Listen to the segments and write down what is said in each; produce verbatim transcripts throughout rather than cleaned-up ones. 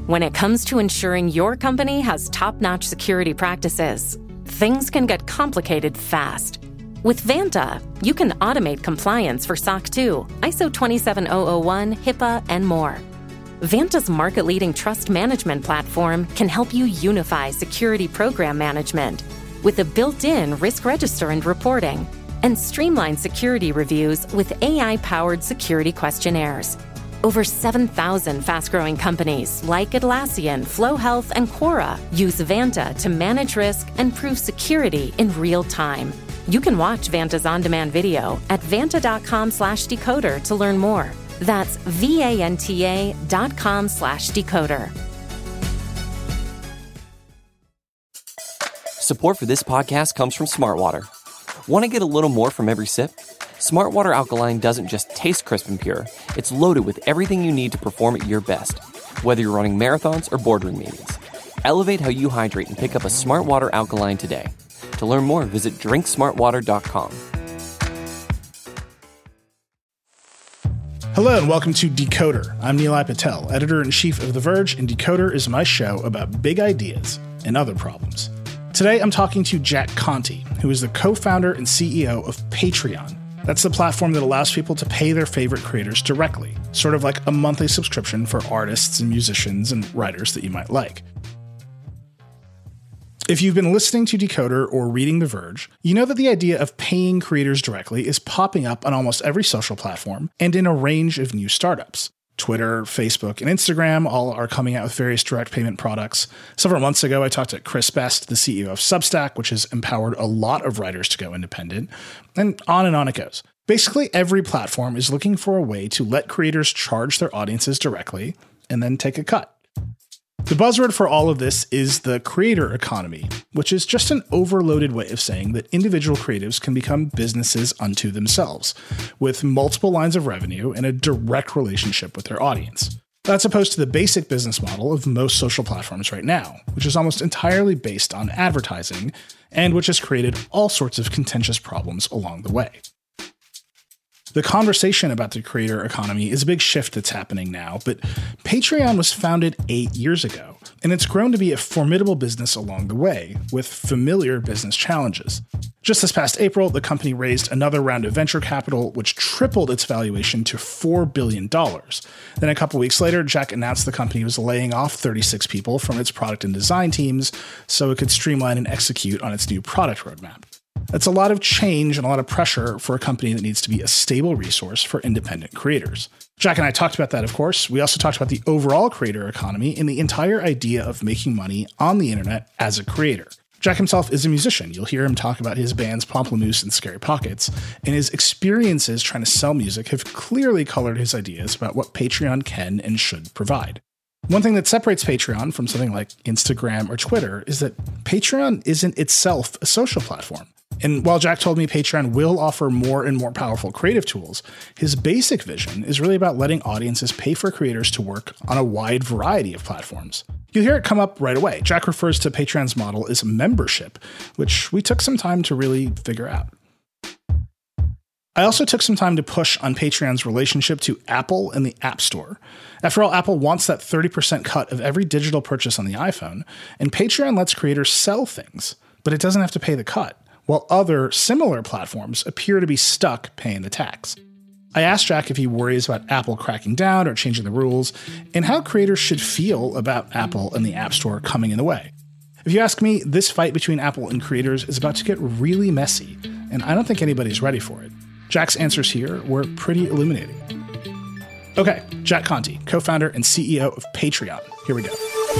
When it comes to ensuring your company has top-notch security practices, things can get complicated fast. With Vanta, you can automate compliance for S O C two, I S O twenty-seven thousand one, HIPAA, and more. Vanta's market-leading trust management platform can help you unify security program management with a built-in risk register and reporting, and streamline security reviews with A I-powered security questionnaires. Over seven thousand fast-growing companies like Atlassian, Flow Health, and Quora use Vanta to manage risk and prove security in real time. You can watch Vanta's on-demand video at vanta.com slash decoder to learn more. That's V-A-N-T-A dot com slash decoder. Support for this podcast comes from Smartwater. Want to get a little more from every sip? Smartwater Alkaline doesn't just taste crisp and pure. It's loaded with everything you need to perform at your best, whether you're running marathons or boardroom meetings. Elevate how you hydrate and pick up a Smartwater Alkaline today. To learn more, visit drink smart water dot com. Hello and welcome to Decoder. I'm Nilay Patel, editor-in-chief of The Verge, and Decoder is my show about big ideas and other problems. Today I'm talking to Jack Conte, who is the co-founder and C E O of Patreon. That's the platform that allows people to pay their favorite creators directly, sort of like a monthly subscription for artists and musicians and writers that you might like. If you've been listening to Decoder or reading The Verge, you know that the idea of paying creators directly is popping up on almost every social platform and in a range of new startups. Twitter, Facebook, and Instagram all are coming out with various direct payment products. Several months ago, I talked to Chris Best, the C E O of Substack, which has empowered a lot of writers to go independent, and on and on it goes. Basically, every platform is looking for a way to let creators charge their audiences directly and then take a cut. The buzzword for all of this is the creator economy, which is just an overloaded way of saying that individual creatives can become businesses unto themselves, with multiple lines of revenue and a direct relationship with their audience. That's opposed to the basic business model of most social platforms right now, which is almost entirely based on advertising, and which has created all sorts of contentious problems along the way. The conversation about the creator economy is a big shift that's happening now, but Patreon was founded eight years ago, and it's grown to be a formidable business along the way, with familiar business challenges. Just this past April, the company raised another round of venture capital, which tripled its valuation to four billion dollars. Then a couple weeks later, Jack announced the company was laying off thirty-six people from its product and design teams so it could streamline and execute on its new product roadmap. That's a lot of change and a lot of pressure for a company that needs to be a stable resource for independent creators. Jack and I talked about that, of course. We also talked about the overall creator economy and the entire idea of making money on the internet as a creator. Jack himself is a musician. You'll hear him talk about his bands Pomplamoose and Scary Pockets, and his experiences trying to sell music have clearly colored his ideas about what Patreon can and should provide. One thing that separates Patreon from something like Instagram or Twitter is that Patreon isn't itself a social platform. And while Jack told me Patreon will offer more and more powerful creative tools, his basic vision is really about letting audiences pay for creators to work on a wide variety of platforms. You'll hear it come up right away. Jack refers to Patreon's model as membership, which we took some time to really figure out. I also took some time to push on Patreon's relationship to Apple and the App Store. After all, Apple wants that thirty percent cut of every digital purchase on the iPhone, and Patreon lets creators sell things, but it doesn't have to pay the cut, while other similar platforms appear to be stuck paying the tax. I asked Jack if he worries about Apple cracking down or changing the rules, and how creators should feel about Apple and the App Store coming in the way. If you ask me, this fight between Apple and creators is about to get really messy, and I don't think anybody's ready for it. Jack's answers here were pretty illuminating. Okay, Jack Conte, co-founder and C E O of Patreon. Here we go.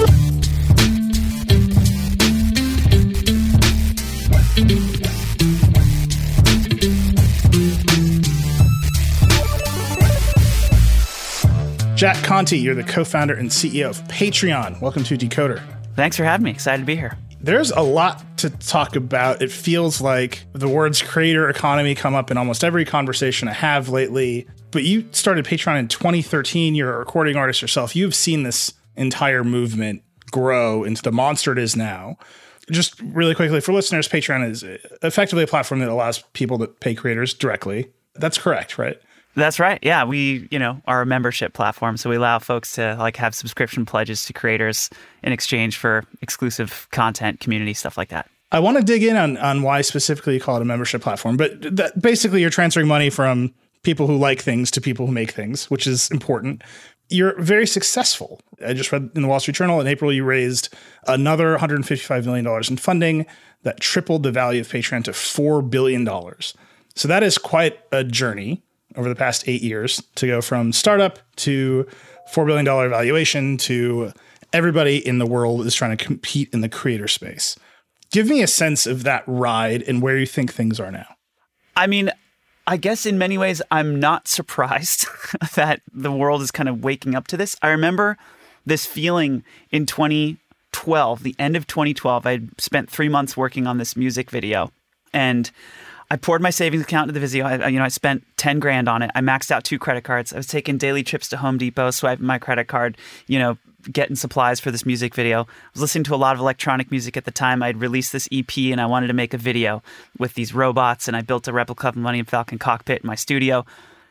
Jack Conte, you're the co-founder and C E O of Patreon. Welcome to Decoder. Thanks for having me. Excited to be here. There's a lot to talk about. It feels like the words creator economy come up in almost every conversation I have lately. But you started Patreon in twenty thirteen. You're a recording artist yourself. You've seen this entire movement grow into the monster it is now. Just really quickly, for listeners, Patreon is effectively a platform that allows people to pay creators directly. That's correct, right? That's right. Yeah, we, you know, are a membership platform, so we allow folks to like have subscription pledges to creators in exchange for exclusive content, community, stuff like that. I want to dig in on, on why specifically you call it a membership platform, but that basically you're transferring money from people who like things to people who make things, which is important. You're very successful. I just read in the Wall Street Journal in April, you raised another one hundred fifty-five million dollars in funding that tripled the value of Patreon to four billion dollars. So that is quite a journey over the past eight years to go from startup to four billion dollars valuation to everybody in the world is trying to compete in the creator space. Give me a sense of that ride and where you think things are now. I mean, I guess in many ways, I'm not surprised that the world is kind of waking up to this. I remember this feeling in twenty twelve, the end of twenty twelve. I spent three months working on this music video, and I poured my savings account into the video. I, you know, I spent ten grand on it. I maxed out two credit cards. I was taking daily trips to Home Depot, swiping my credit card, you know, getting supplies for this music video. I was listening to a lot of electronic music at the time. I'd released this E P and I wanted to make a video with these robots, and I built a replica of Millennium Falcon cockpit in my studio.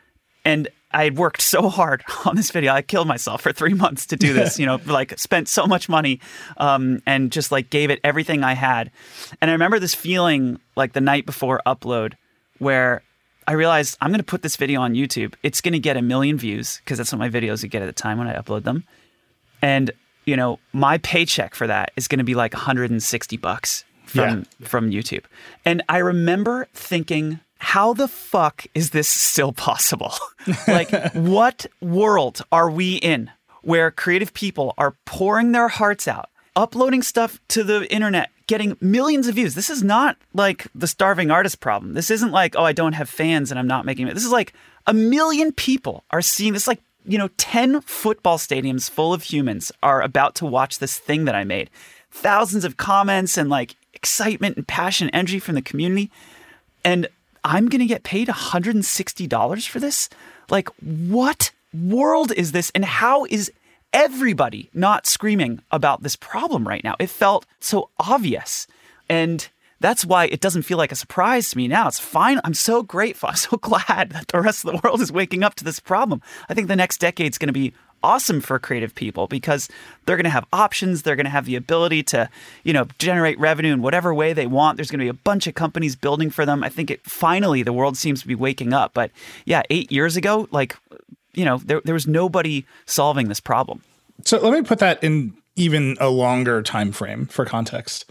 And I had worked so hard on this video. I killed myself for three months to do this, you know, like spent so much money um, and just like gave it everything I had. And I remember this feeling like the night before upload where I realized I'm going to put this video on YouTube. It's going to get a million views because that's what my videos would get at the time when I upload them. And, you know, my paycheck for that is going to be like one hundred sixty bucks from, yeah. from YouTube. And I remember thinking, how the fuck is this still possible? Like, what world are we in where creative people are pouring their hearts out, uploading stuff to the internet, getting millions of views? This is not like the starving artist problem. This isn't like, oh, I don't have fans and I'm not making it. This is like a million people are seeing this. Like, you know, ten football stadiums full of humans are about to watch this thing that I made. Thousands of comments and like excitement and passion, energy from the community. And I'm going to get paid one hundred sixty dollars for this? Like, what world is this? And how is everybody not screaming about this problem right now? It felt so obvious. And that's why it doesn't feel like a surprise to me now. It's fine. I'm so grateful. I'm so glad that the rest of the world is waking up to this problem. I think the next decade is going to be awesome for creative people because they're going to have options. They're going to have the ability to, you know, generate revenue in whatever way they want. There's going to be a bunch of companies building for them. I think it finally the world seems to be waking up. But yeah, eight years ago, like, you know, there there was nobody solving this problem. So let me put that in even a longer time frame for context.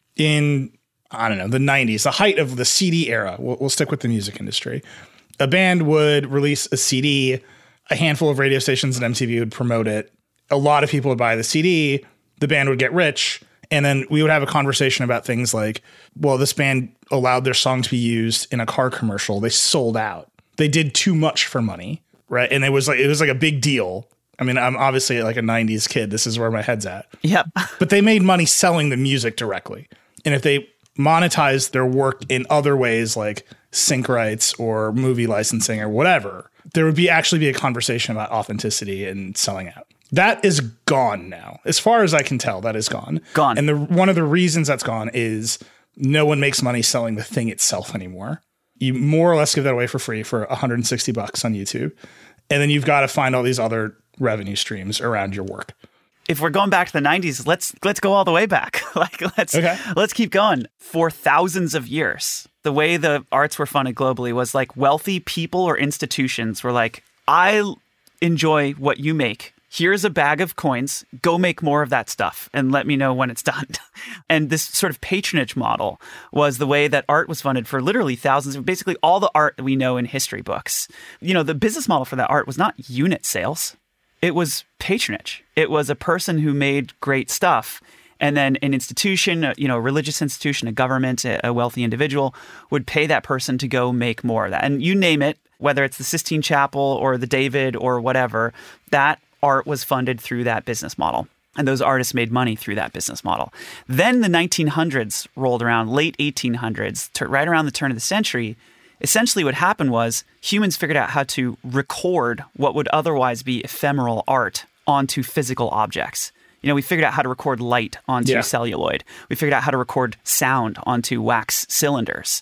In, I don't know, the nineties, the height of the C D era, we'll, we'll stick with the music industry. A band would release a C D, a handful of radio stations and M T V would promote it. A lot of people would buy the C D, the band would get rich, and then we would have a conversation about things like, well, this band allowed their song to be used in a car commercial. They sold out. They did too much for money, right? And it was like it was like a big deal. I mean, I'm obviously like a nineties kid. This is where my head's at. Yep. But they made money selling the music directly. And if they monetized their work in other ways like sync rights or movie licensing or whatever, there would be actually be a conversation about authenticity and selling out. That is gone now. As far as I can tell, that is gone. Gone. And the one of the reasons that's gone is no one makes money selling the thing itself anymore. You more or less give that away for free for one hundred sixty bucks on YouTube. And then you've got to find all these other revenue streams around your work. If we're going back to the nineties, let's let's go all the way back. like let's okay. let's keep going. For thousands of years, the way the arts were funded globally was like wealthy people or institutions were like, I enjoy what you make. Here's a bag of coins. Go make more of that stuff and let me know when it's done. And this sort of patronage model was the way that art was funded for literally thousands of basically all the art that we know in history books. You know, the business model for that art was not unit sales. It was patronage. It was a person who made great stuff. And then an institution, you know, a religious institution, a government, a wealthy individual would pay that person to go make more of that. And you name it, whether it's the Sistine Chapel or the David or whatever, that art was funded through that business model. And those artists made money through that business model. Then the nineteen hundreds rolled around, late eighteen hundreds, to right around the turn of the century. Essentially what happened was humans figured out how to record what would otherwise be ephemeral art onto physical objects. You know, we figured out how to record light onto yeah. celluloid. We figured out how to record sound onto wax cylinders.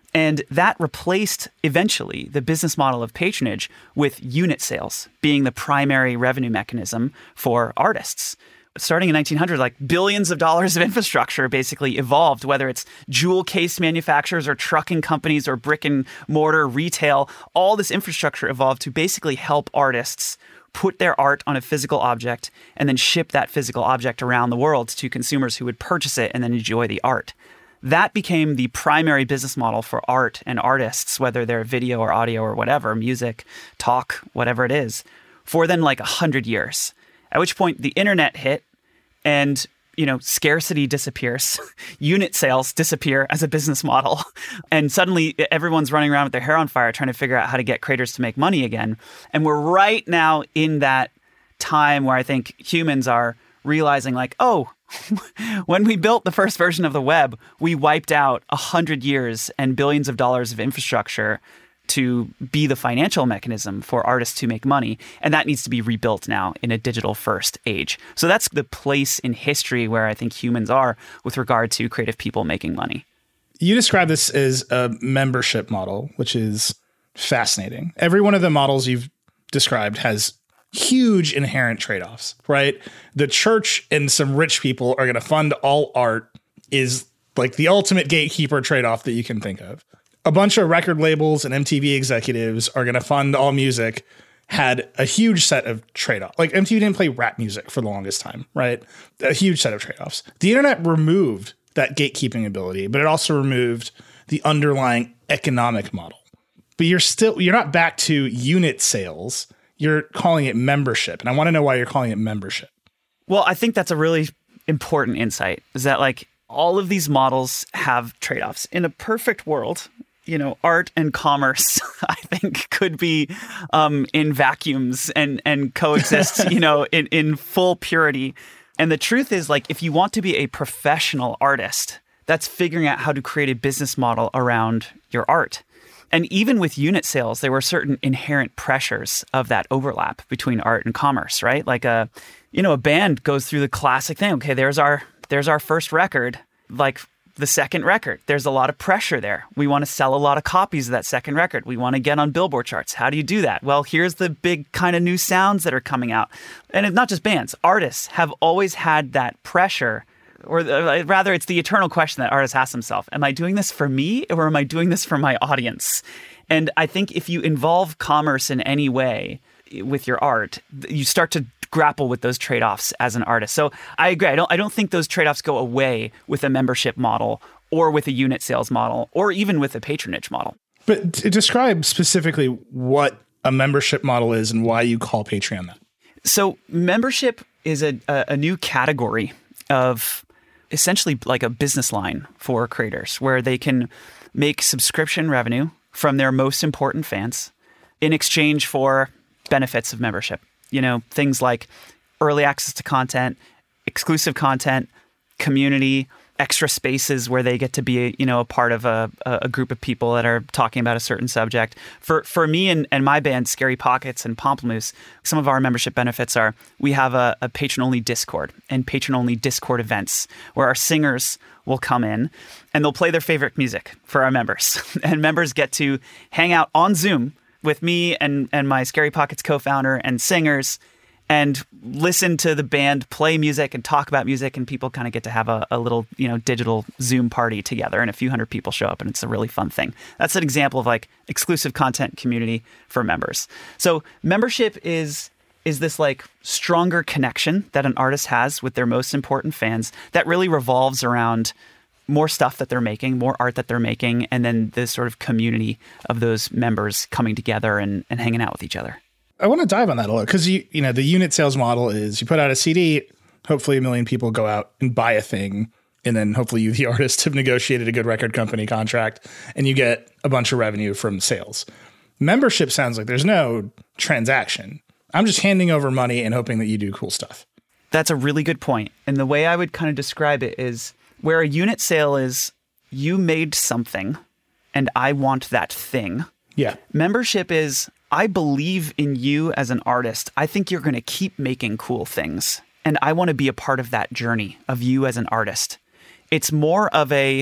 And that replaced, eventually, the business model of patronage with unit sales being the primary revenue mechanism for artists. Starting in nineteen hundred, like billions of dollars of infrastructure basically evolved, whether it's jewel case manufacturers or trucking companies or brick and mortar retail. All this infrastructure evolved to basically help artists put their art on a physical object and then ship that physical object around the world to consumers who would purchase it and then enjoy the art. That became the primary business model for art and artists, whether they're video or audio or whatever, music, talk, whatever it is, for then like a hundred years. At which point the internet hit and, you know, scarcity disappears, unit sales disappear as a business model. And suddenly everyone's running around with their hair on fire trying to figure out how to get creators to make money again. And we're right now in that time where I think humans are realizing like, oh, when we built the first version of the web, we wiped out a hundred years and billions of dollars of infrastructure to be the financial mechanism for artists to make money. And that needs to be rebuilt now in a digital first age. So that's the place in history where I think humans are with regard to creative people making money. You describe this as a membership model, which is fascinating. Every one of the models you've described has huge inherent trade-offs, right? The church and some rich people are going to fund all art is like the ultimate gatekeeper trade-off that you can think of. A bunch of record labels and M T V executives are going to fund all music had a huge set of trade-offs. Like M T V didn't play rap music for the longest time, right? A huge set of trade-offs. The internet removed that gatekeeping ability, but it also removed the underlying economic model. But you're still, you're not back to unit sales. You're calling it membership. And I want to know why you're calling it membership. Well, I think that's a really important insight, is that like all of these models have trade-offs. In a perfect world, you know, art and commerce, I think, could be um, in vacuums and and coexist, you know, in, in full purity. And the truth is, like, if you want to be a professional artist, that's figuring out how to create a business model around your art. And even with unit sales, there were certain inherent pressures of that overlap between art and commerce, right? Like a, you know, a band goes through the classic thing. Okay, there's our there's our first record, like the second record. There's a lot of pressure there. We want to sell a lot of copies of that second record. We want to get on Billboard charts. How do you do that? Well, here's the big kind of new sounds that are coming out. And it's not just bands. Artists have always had that pressure, or rather it's the eternal question that artists ask themselves. Am I doing this for me or am I doing this for my audience? And I think if you involve commerce in any way with your art, you start to grapple with those trade-offs as an artist. So I agree. I don't I don't think those trade-offs go away with a membership model or with a unit sales model or even with a patronage model. But to describe specifically what a membership model is and why you call Patreon that. So membership is a, a, a new category of essentially like a business line for creators where they can make subscription revenue from their most important fans in exchange for benefits of membership. You know, things like early access to content, exclusive content, community, extra spaces where they get to be, you know, a part of a, a group of people that are talking about a certain subject. For for me and, and my band, Scary Pockets and Pomplamoose, some of our membership benefits are we have a, a patron-only Discord and patron-only Discord events where our singers will come in and they'll play their favorite music for our members. And members get to hang out on Zoom with me and, and my Scary Pockets co-founder and singers and listen to the band play music and talk about music, and people kind of get to have a, a little, you know, digital Zoom party together, and a few hundred people show up, and it's a really fun thing. That's an example of like exclusive content community for members. So membership is is this like stronger connection that an artist has with their most important fans that really revolves around more stuff that they're making, more art that they're making, and then this sort of community of those members coming together and, and hanging out with each other. I want to dive on that a little because you, you know, the unit sales model is you put out a C D, hopefully a million people go out and buy a thing, and then hopefully you, the artist, have negotiated a good record company contract, and you get a bunch of revenue from sales. Membership sounds like there's no transaction. I'm just handing over money and hoping that you do cool stuff. That's a really good point. And the way I would kind of describe it is where a unit sale is you made something and I want that thing. Yeah. Membership is I believe in you as an artist. I think you're going to keep making cool things. And I want to be a part of that journey of you as an artist. It's more of a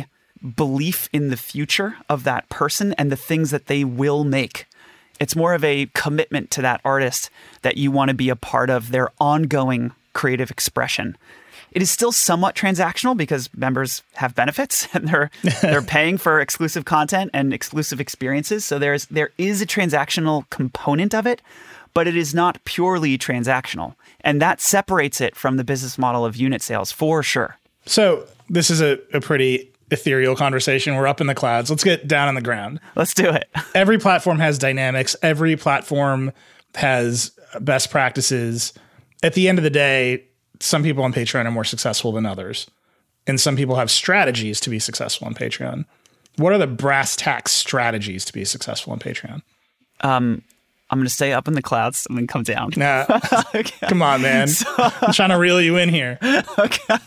belief in the future of that person and the things that they will make. It's more of a commitment to that artist that you want to be a part of their ongoing creative expression. It is still somewhat transactional because members have benefits and they're they're paying for exclusive content and exclusive experiences. So there's there is a transactional component of it, but it is not purely transactional. And that separates it from the business model of unit sales for sure. So this is a, a pretty ethereal conversation. We're up in the clouds. Let's get down on the ground. Let's do it. Every platform has dynamics. Every platform has best practices. At the end of the day, some people on Patreon are more successful than others. And some people have strategies to be successful on Patreon. What are the brass tacks strategies to be successful on Patreon? Um, I'm going to stay up in the clouds and then come down. Nah, okay. Come on, man. So, I'm trying to reel you in here. Okay.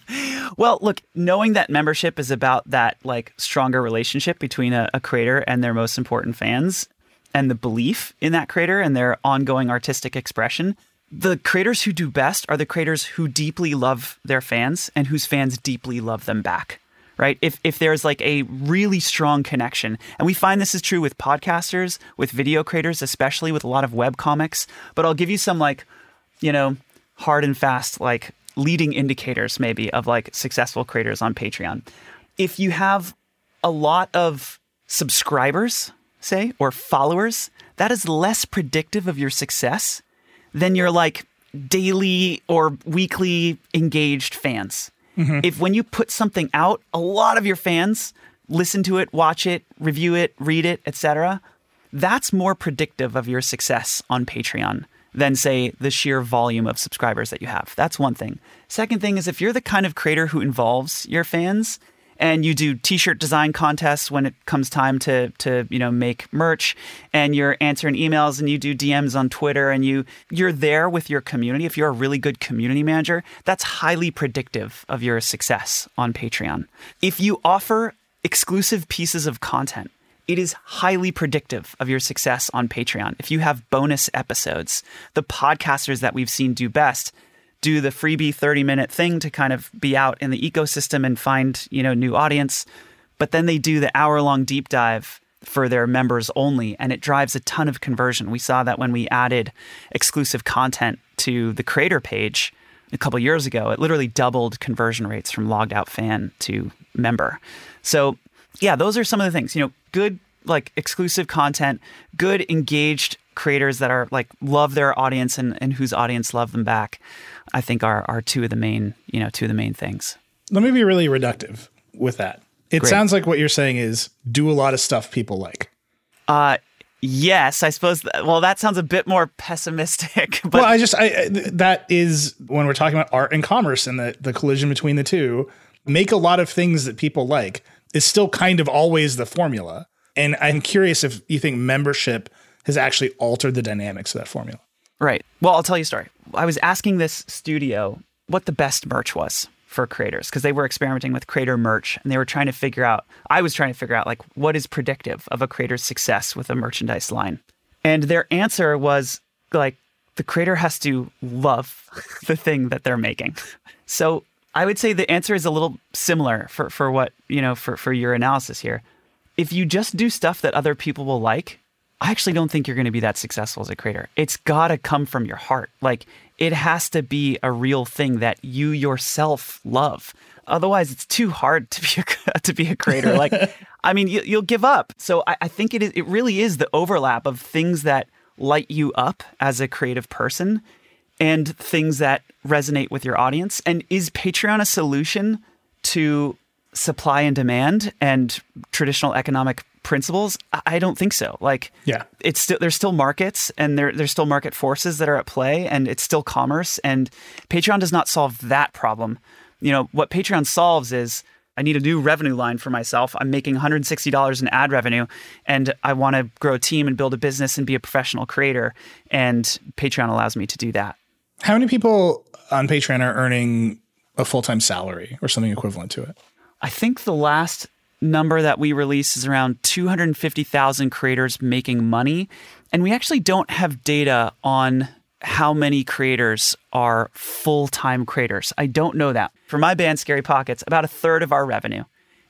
Well, look, knowing that membership is about that like stronger relationship between a, a creator and their most important fans and the belief in that creator and their ongoing artistic expression. The creators who do best are the creators who deeply love their fans and whose fans deeply love them back, right? If if there's like a really strong connection, and we find this is true with podcasters, with video creators, especially with a lot of web comics, but I'll give you some like, you know, hard and fast, like leading indicators maybe of like successful creators on Patreon. If you have a lot of subscribers, say, or followers, that is less predictive of your success than your like daily or weekly engaged fans. Mm-hmm. If when you put something out, a lot of your fans listen to it, watch it, review it, read it, et cetera, that's more predictive of your success on Patreon than, say, the sheer volume of subscribers that you have. That's one thing. Second thing is if you're the kind of creator who involves your fans and you do t-shirt design contests when it comes time to, to you know, make merch, and you're answering emails and you do D Ms on Twitter and you, you're there with your community, if you're a really good community manager, that's highly predictive of your success on Patreon. If you offer exclusive pieces of content, it is highly predictive of your success on Patreon. If you have bonus episodes, the podcasters that we've seen do best do the freebie thirty minute thing to kind of be out in the ecosystem and find, you know, new audience. But then they do the hour long deep dive for their members only, and it drives a ton of conversion. We saw that when we added exclusive content to the creator page a couple years ago. It literally doubled conversion rates from logged out fan to member. So yeah, those are some of the things, you know, good like exclusive content, good engaged creators that are like love their audience and, and whose audience love them back, I think are are two of the main, you know, two of the main things. Let me be really reductive with that. It Great. Sounds like what you're saying is do a lot of stuff people like. Uh, yes, I suppose. Th- well, that sounds a bit more pessimistic. But well, I just, I, I that is when we're talking about art and commerce and the, the collision between the two, make a lot of things that people like is still kind of always the formula. And I'm curious if you think membership has actually altered the dynamics of that formula. Right. Well, I'll tell you a story. I was asking this studio what the best merch was for creators because they were experimenting with creator merch and they were trying to figure out, I was trying to figure out like what is predictive of a creator's success with a merchandise line. And their answer was like the creator has to love the thing that they're making. So I would say the answer is a little similar for, for what, you know, for, for your analysis here. If you just do stuff that other people will like, I actually don't think you're going to be that successful as a creator. It's got to come from your heart. Like it has to be a real thing that you yourself love. Otherwise, it's too hard to be a, to be a creator. Like, I mean, you, you'll give up. So I, I think it is. It really is the overlap of things that light you up as a creative person and things that resonate with your audience. And is Patreon a solution to supply and demand and traditional economic principles? I don't think so. Like, yeah, it's still there's still markets and there there's still market forces that are at play, and it's still commerce. And Patreon does not solve that problem. You know what Patreon solves is I need a new revenue line for myself. I'm making one hundred sixty dollars in ad revenue, and I want to grow a team and build a business and be a professional creator. And Patreon allows me to do that. How many people on Patreon are earning a full-time salary or something equivalent to it? I think the last number that we release is around two hundred fifty thousand creators making money. And we actually don't have data on how many creators are full-time creators. I don't know that. For my band, Scary Pockets, about a third of our revenue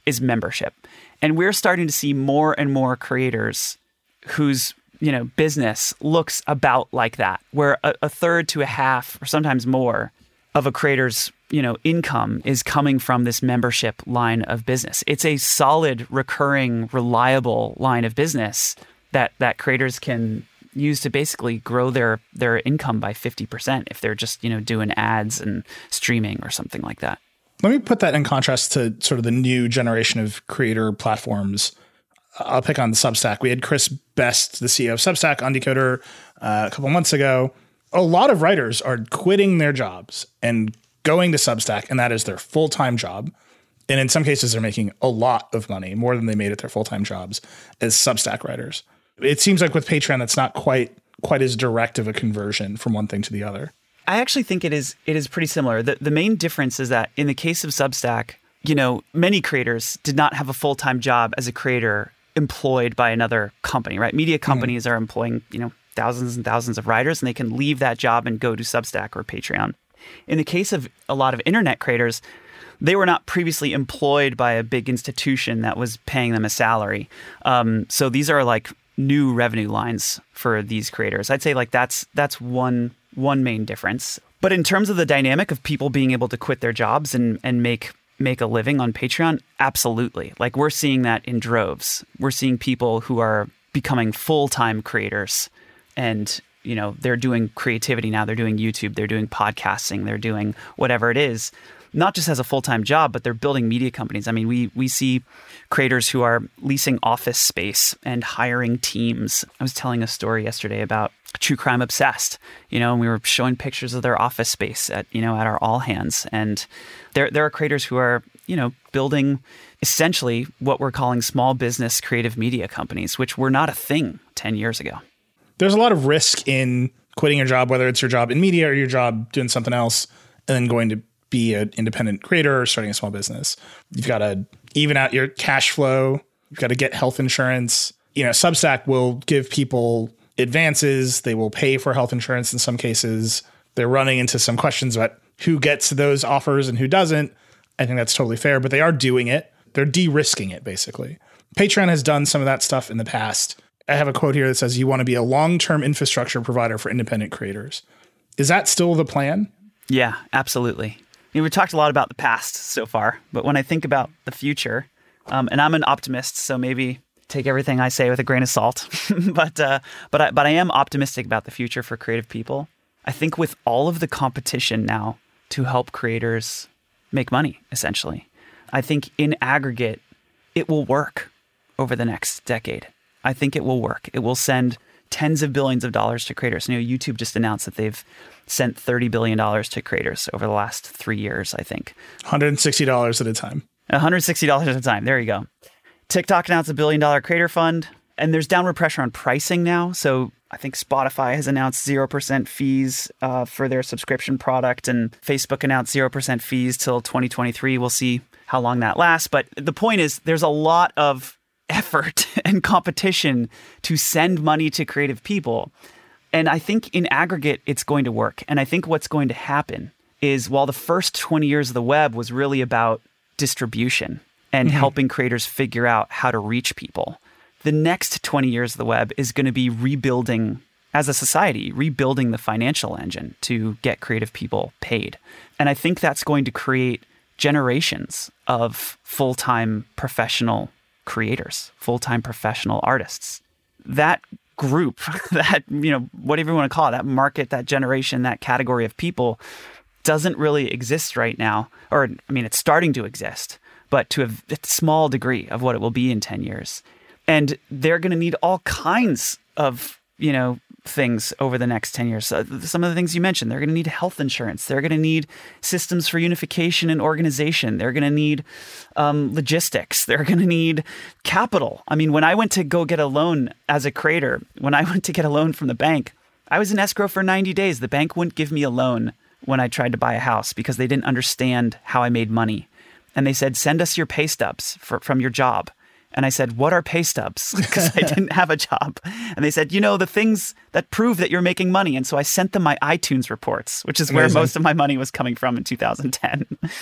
is membership. And we're starting to see more and more creators whose, you know, business looks about like that, where a, a third to a half or sometimes more of a creator's, you know, income is coming from this membership line of business. It's a solid, recurring, reliable line of business that that creators can use to basically grow their their income by fifty percent if they're just, you know, doing ads and streaming or something like that. Let me put that in contrast to sort of the new generation of creator platforms. I'll pick on Substack. We had Chris Best, the C E O of Substack, on Decoder uh, a couple months ago. A lot of writers are quitting their jobs and going to Substack, and that is their full-time job. And in some cases, they're making a lot of money, more than they made at their full-time jobs as Substack writers. It seems like with Patreon, that's not quite quite as direct of a conversion from one thing to the other. I actually think it is it is pretty similar. The, the main difference is that in the case of Substack, you know, many creators did not have a full-time job as a creator employed by another company, right? Media companies mm-hmm. are employing, you know, thousands and thousands of writers, and they can leave that job and go to Substack or Patreon. In the case of a lot of internet creators, they were not previously employed by a big institution that was paying them a salary. Um, so these are like new revenue lines for these creators. I'd say like that's that's one one main difference. But in terms of the dynamic of people being able to quit their jobs and and make make a living on Patreon, absolutely. Like we're seeing that in droves. We're seeing people who are becoming full-time creators, and you know, they're doing creativity now. They're doing YouTube, they're doing podcasting, they're doing whatever it is, not just as a full-time job, but they're building media companies. I mean, we we see creators who are leasing office space and hiring teams. I was telling a story yesterday about True Crime Obsessed, you know, and we were showing pictures of their office space at, you know, at our All Hands. And there there are creators who are, you know, building essentially what we're calling small business creative media companies, which were not a thing ten years ago. There's a lot of risk in quitting your job, whether it's your job in media or your job doing something else, and then going to be an independent creator or starting a small business. You've got to even out your cash flow. You've got to get health insurance. You know, Substack will give people advances. They will pay for health insurance in some cases. They're running into some questions about who gets those offers and who doesn't. I think that's totally fair, but they are doing it. They're de-risking it, basically. Patreon has done some of that stuff in the past. I have a quote here that says, you want to be a long-term infrastructure provider for independent creators. Is that still the plan? Yeah, absolutely. I mean, we talked a lot about the past so far, but when I think about the future, um, and I'm an optimist, so maybe take everything I say with a grain of salt, but uh, but I, but I am optimistic about the future for creative people. I think with all of the competition now to help creators make money, essentially, I think in aggregate, it will work over the next decade. I think it will work. It will send tens of billions of dollars to creators. You know, YouTube just announced that they've sent thirty billion dollars to creators over the last three years, I think. one hundred sixty dollars at a time. one hundred sixty dollars at a time. There you go. TikTok announced a billion dollar creator fund, and there's downward pressure on pricing now. So I think Spotify has announced zero percent fees uh, for their subscription product, and Facebook announced zero percent fees till twenty twenty-three. We'll see how long that lasts. But the point is, there's a lot of effort and competition to send money to creative people. And I think in aggregate, it's going to work. And I think what's going to happen is while the first twenty years of the web was really about distribution and mm-hmm. helping creators figure out how to reach people, the next twenty years of the web is going to be rebuilding, as a society, rebuilding the financial engine to get creative people paid. And I think that's going to create generations of full-time professional creators, full-time professional artists. That group, that, you know, whatever you want to call it, that market, that generation, that category of people doesn't really exist right now. Or, I mean, it's starting to exist, but to a small degree of what it will be in ten years. And they're going to need all kinds of, you know, things over the next ten years. So some of the things you mentioned, they're going to need health insurance. They're going to need systems for unification and organization. They're going to need um, logistics. They're going to need capital. I mean, when I went to go get a loan as a creator, when I went to get a loan from the bank, I was in escrow for ninety days. The bank wouldn't give me a loan when I tried to buy a house because they didn't understand how I made money. And they said, send us your pay stubs for, from your job. And I said, what are pay stubs? Because I didn't have a job. And they said, you know, the things that prove that you're making money. And so I sent them my iTunes reports, which is where Amazing. most of my money was coming from in two thousand ten.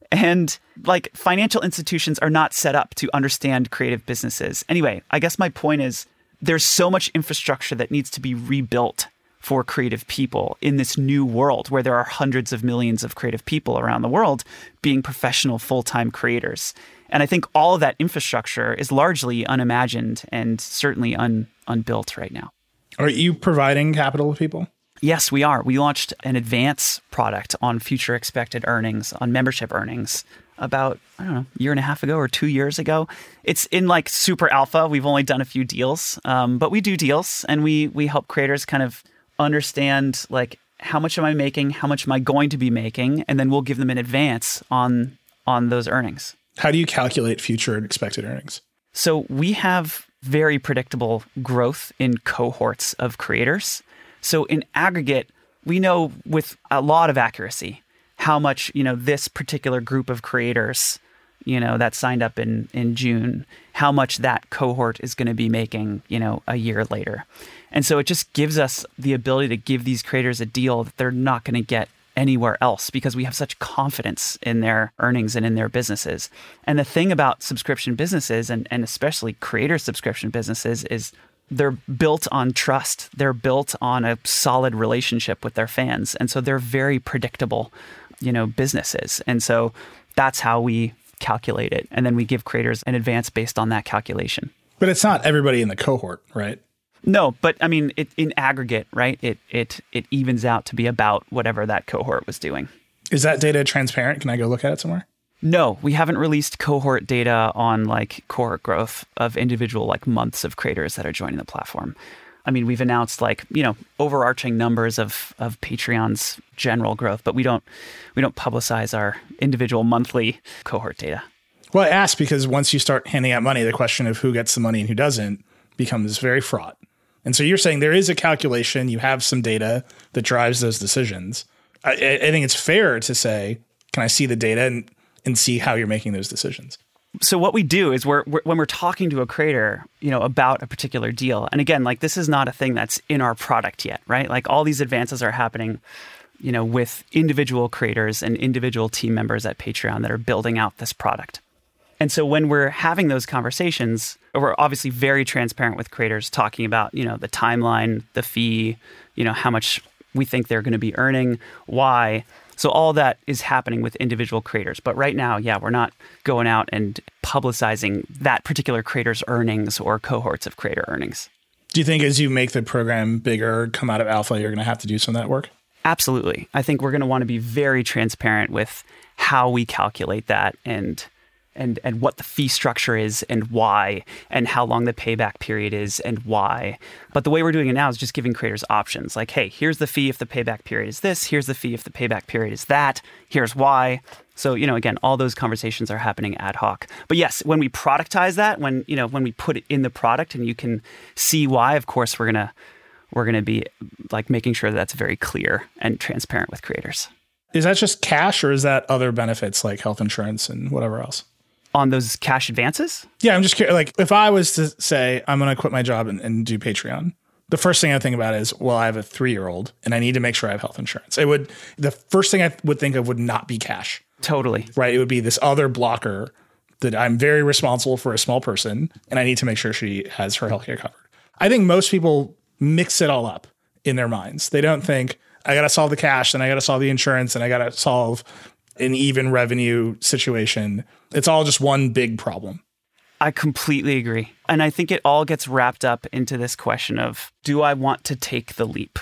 And like financial institutions are not set up to understand creative businesses. Anyway, I guess my point is there's so much infrastructure that needs to be rebuilt for creative people in this new world where there are hundreds of millions of creative people around the world being professional full-time creators. And I think all of that infrastructure is largely unimagined and certainly un, unbuilt right now. Are you providing capital to people? Yes, we are. We launched an advance product on future expected earnings, on membership earnings, about, I don't know, a year and a half ago or two years ago. It's in like super alpha. We've only done a few deals, um, but we do deals and we we help creators kind of understand like how much am I making, how much am I going to be making, and then we'll give them an advance on on those earnings. How do you calculate future expected earnings? So we have very predictable growth in cohorts of creators. So in aggregate, we know with a lot of accuracy how much, you know, this particular group of creators, you know, that signed up in, in June, how much that cohort is going to be making, you know, a year later. And so it just gives us the ability to give these creators a deal that they're not going to get anywhere else because we have such confidence in their earnings and in their businesses. And the thing about subscription businesses and, and especially creator subscription businesses is they're built on trust. They're built on a solid relationship with their fans. And so they're very predictable, you know, businesses. And so that's how we calculate it. And then we give creators an advance based on that calculation. But it's not everybody in the cohort, right? No, but I mean, it, in aggregate, right, it it it evens out to be about whatever that cohort was doing. Is that data transparent? Can I go look at it somewhere? No, we haven't released cohort data on like cohort growth of individual like months of creators that are joining the platform. I mean, we've announced like, you know, overarching numbers of of Patreon's general growth, but we don't we don't publicize our individual monthly cohort data. Well, I asked because once you start handing out money, the question of who gets the money and who doesn't becomes very fraught. And so you're saying there is a calculation, you have some data that drives those decisions. I, I think it's fair to say, can I see the data and, and see how you're making those decisions? So what we do is we're, we're when we're talking to a creator, you know, about a particular deal. And again, like this is not a thing that's in our product yet, right? Like all these advances are happening, you know, with individual creators and individual team members at Patreon that are building out this product. And so when we're having those conversations, we're obviously very transparent with creators talking about, you know, the timeline, the fee, you know, how much we think they're going to be earning, why. So all that is happening with individual creators. But right now, yeah, we're not going out and publicizing that particular creator's earnings or cohorts of creator earnings. Do you think as you make the program bigger, come out of alpha, you're going to have to do some of that work? Absolutely. I think we're going to want to be very transparent with how we calculate that and and and what the fee structure is and why, and how long the payback period is and why. But the way we're doing it now is just giving creators options. Like, hey, here's the fee if the payback period is this. Here's the fee if the payback period is that. Here's why. So, you know, again, all those conversations are happening ad hoc. But yes, when we productize that, when, you know, when we put it in the product and you can see why, of course, we're going to we're going to be like making sure that that's very clear and transparent with creators. Is that just cash or is that other benefits like health insurance and whatever else? On those cash advances? Yeah, I'm just curious. Like, if I was to say, I'm going to quit my job and, and do Patreon, the first thing I think about is, well, I have a three-year-old and I need to make sure I have health insurance. It would, the first thing I would think of would not be cash. Totally. Right? It would be this other blocker that I'm very responsible for a small person and I need to make sure she has her healthcare covered. I think most people mix it all up in their minds. They don't think, I got to solve the cash and I got to solve the insurance and I got to solve an even revenue situation. It's all just one big problem. I completely agree. And I think it all gets wrapped up into this question of, do I want to take the leap?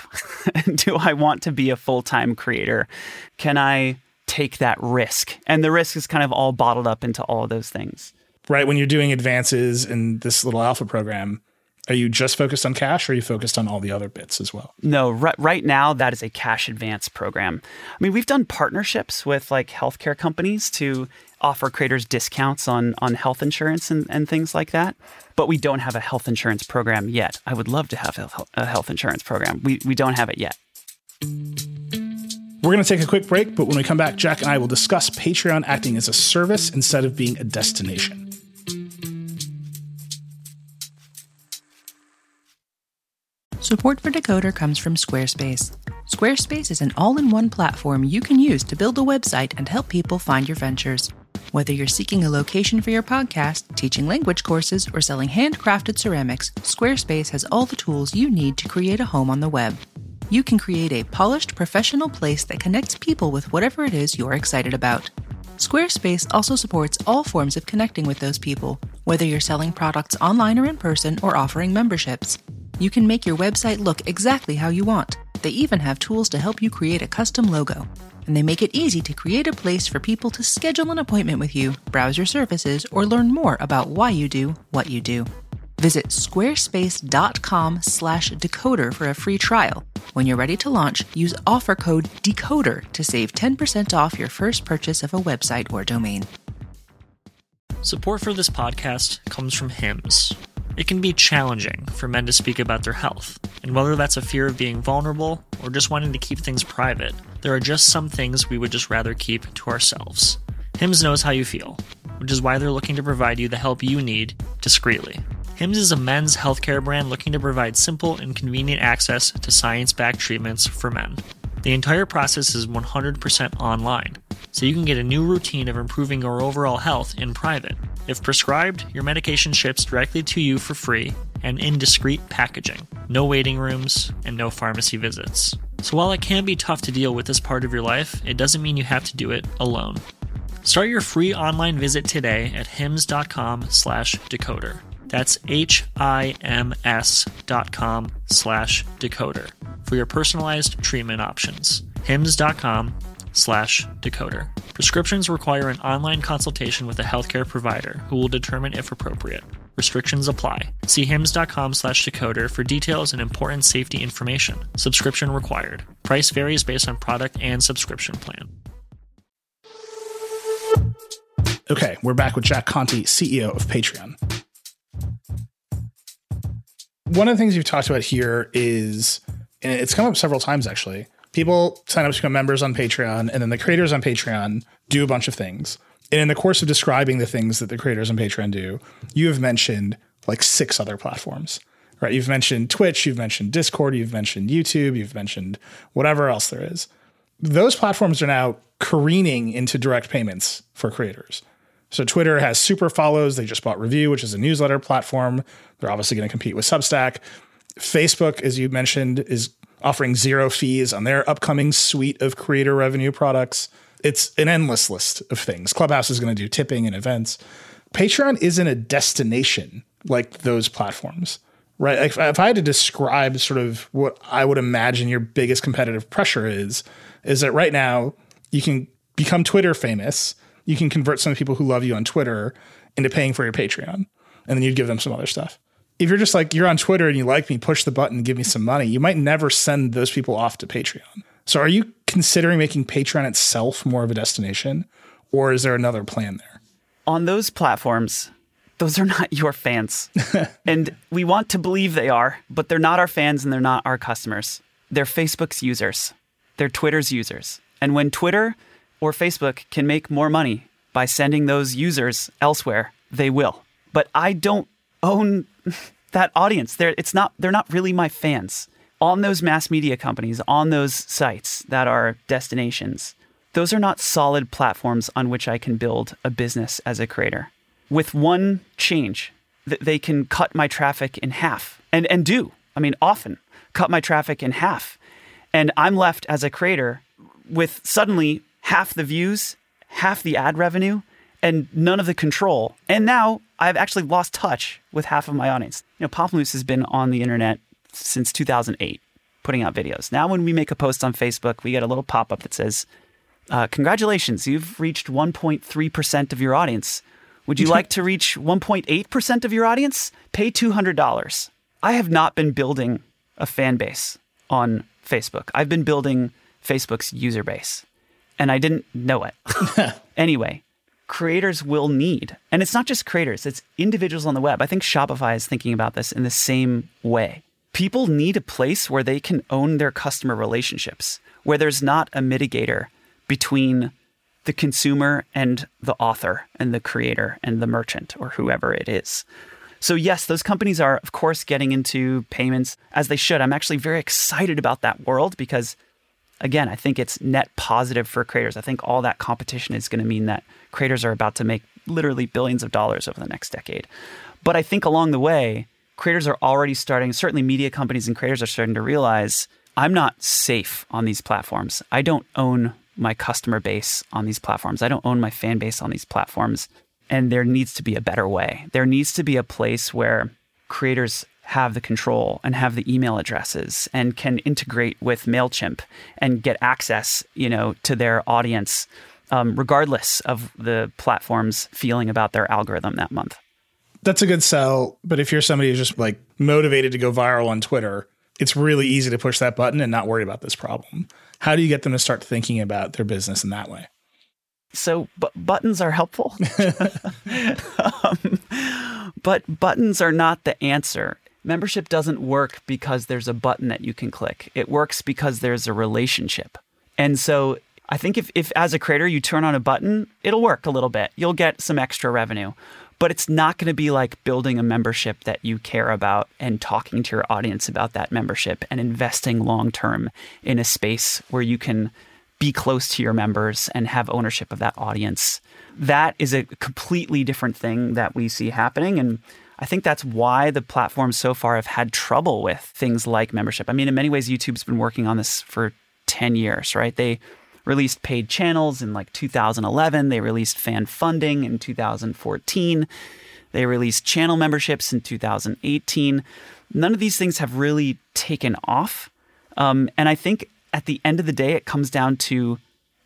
Do I want to be a full-time creator? Can I take that risk? And the risk is kind of all bottled up into all of those things. Right. When you're doing advances in this little alpha program, are you just focused on cash or are you focused on all the other bits as well? No, right, right now that is a cash advance program. I mean, we've done partnerships with like healthcare companies to offer creators discounts on, on health insurance and, and things like that. But we don't have a health insurance program yet. I would love to have a, a health insurance program. We, we don't have it yet. We're going to take a quick break, but when we come back, Jack and I will discuss Patreon acting as a service instead of being a destination. Support for Decoder comes from Squarespace. Squarespace is an all-in-one platform you can use to build a website and help people find your ventures. Whether you're seeking a location for your podcast, teaching language courses, or selling handcrafted ceramics, Squarespace has all the tools you need to create a home on the web. You can create a polished, professional place that connects people with whatever it is you're excited about. Squarespace also supports all forms of connecting with those people, whether you're selling products online or in person or offering memberships. You can make your website look exactly how you want. They even have tools to help you create a custom logo. And they make it easy to create a place for people to schedule an appointment with you, browse your services, or learn more about why you do what you do. Visit squarespace.com slash decoder for a free trial. When you're ready to launch, use offer code DECODER to save ten percent off your first purchase of a website or domain. Support for this podcast comes from Hims. It can be challenging for men to speak about their health, and whether that's a fear of being vulnerable or just wanting to keep things private, there are just some things we would just rather keep to ourselves. Hims knows how you feel, which is why they're looking to provide you the help you need discreetly. Hims is a men's healthcare brand looking to provide simple and convenient access to science-backed treatments for men. The entire process is one hundred percent online, so you can get a new routine of improving your overall health in private. If prescribed, your medication ships directly to you for free and in discreet packaging. No waiting rooms and no pharmacy visits. So while it can be tough to deal with this part of your life, it doesn't mean you have to do it alone. Start your free online visit today at hims.com slash decoder. That's H-I-M-S dot com slash decoder for your personalized treatment options. Hims.com slash decoder. Prescriptions require an online consultation with a healthcare provider who will determine if appropriate. Restrictions apply. See hims.com slash decoder for details and important safety information. Subscription required. Price varies based on product and subscription plan. Okay, we're back with Jack Conte, C E O of Patreon. One of the things you've talked about here is, and it's come up several times actually, people sign up to become members on Patreon, and then the creators on Patreon do a bunch of things. And in the course of describing the things that the creators on Patreon do, you have mentioned like six other platforms, right? You've mentioned Twitch, you've mentioned Discord, you've mentioned YouTube, you've mentioned whatever else there is. Those platforms are now careening into direct payments for creators. So Twitter has super follows. They just bought Review, which is a newsletter platform. They're obviously going to compete with Substack. Facebook, as you mentioned, is offering zero fees on their upcoming suite of creator revenue products. It's an endless list of things. Clubhouse is going to do tipping and events. Patreon isn't a destination like those platforms, right? If, if I had to describe sort of what I would imagine your biggest competitive pressure is, is that right now you can become Twitter famous. You can convert some people who love you on Twitter into paying for your Patreon, and then you'd give them some other stuff. If you're just like, you're on Twitter and you like me, push the button, give me some money, you might never send those people off to Patreon. So are you considering making Patreon itself more of a destination, or is there another plan there? On those platforms, those are not your fans. And we want to believe they are, but they're not our fans and they're not our customers. They're Facebook's users. They're Twitter's users. And when Twitter or Facebook can make more money by sending those users elsewhere, they will. But I don't own that audience. They're, it's not, they're not really my fans. On those mass media companies, on those sites that are destinations, those are not solid platforms on which I can build a business as a creator. With one change, th- they can cut my traffic in half, and, and do, I mean, often cut my traffic in half. And I'm left as a creator with suddenly half the views, half the ad revenue, and none of the control. And now I've actually lost touch with half of my audience. You know, Poploose has been on the internet since two thousand eight, putting out videos. Now when we make a post on Facebook, we get a little pop-up that says, uh, congratulations, you've reached one point three percent of your audience. Would you like to reach one point eight percent of your audience? Pay two hundred dollars. I have not been building a fan base on Facebook. I've been building Facebook's user base, and I didn't know it. Anyway, creators will need, and it's not just creators, it's individuals on the web. I think Shopify is thinking about this in the same way. People need a place where they can own their customer relationships, where there's not a mitigator between the consumer and the author and the creator and the merchant or whoever it is. So yes, those companies are, of course, getting into payments as they should. I'm actually very excited about that world because, again, I think it's net positive for creators. I think all that competition is going to mean that creators are about to make literally billions of dollars over the next decade. But I think along the way, creators are already starting, certainly media companies and creators are starting to realize, I'm not safe on these platforms. I don't own my customer base on these platforms. I don't own my fan base on these platforms. And there needs to be a better way. There needs to be a place where creators have the control and have the email addresses and can integrate with MailChimp and get access, you know, to their audience, um, regardless of the platform's feeling about their algorithm that month. That's a good sell. But if you're somebody who's just like motivated to go viral on Twitter, it's really easy to push that button and not worry about this problem. How do you get them to start thinking about their business in that way? So bu- buttons are helpful, um, but buttons are not the answer. Membership doesn't work because there's a button that you can click. It works because there's a relationship. And so I think if, if as a creator you turn on a button, it'll work a little bit. You'll get some extra revenue, but it's not going to be like building a membership that you care about and talking to your audience about that membership and investing long-term in a space where you can be close to your members and have ownership of that audience. That is a completely different thing that we see happening. And I think that's why the platforms so far have had trouble with things like membership. I mean, in many ways, YouTube's been working on this for ten years, right? They released paid channels in like two thousand eleven. They released fan funding in two thousand fourteen. They released channel memberships in two thousand eighteen. None of these things have really taken off. Um, and I think at the end of the day, it comes down to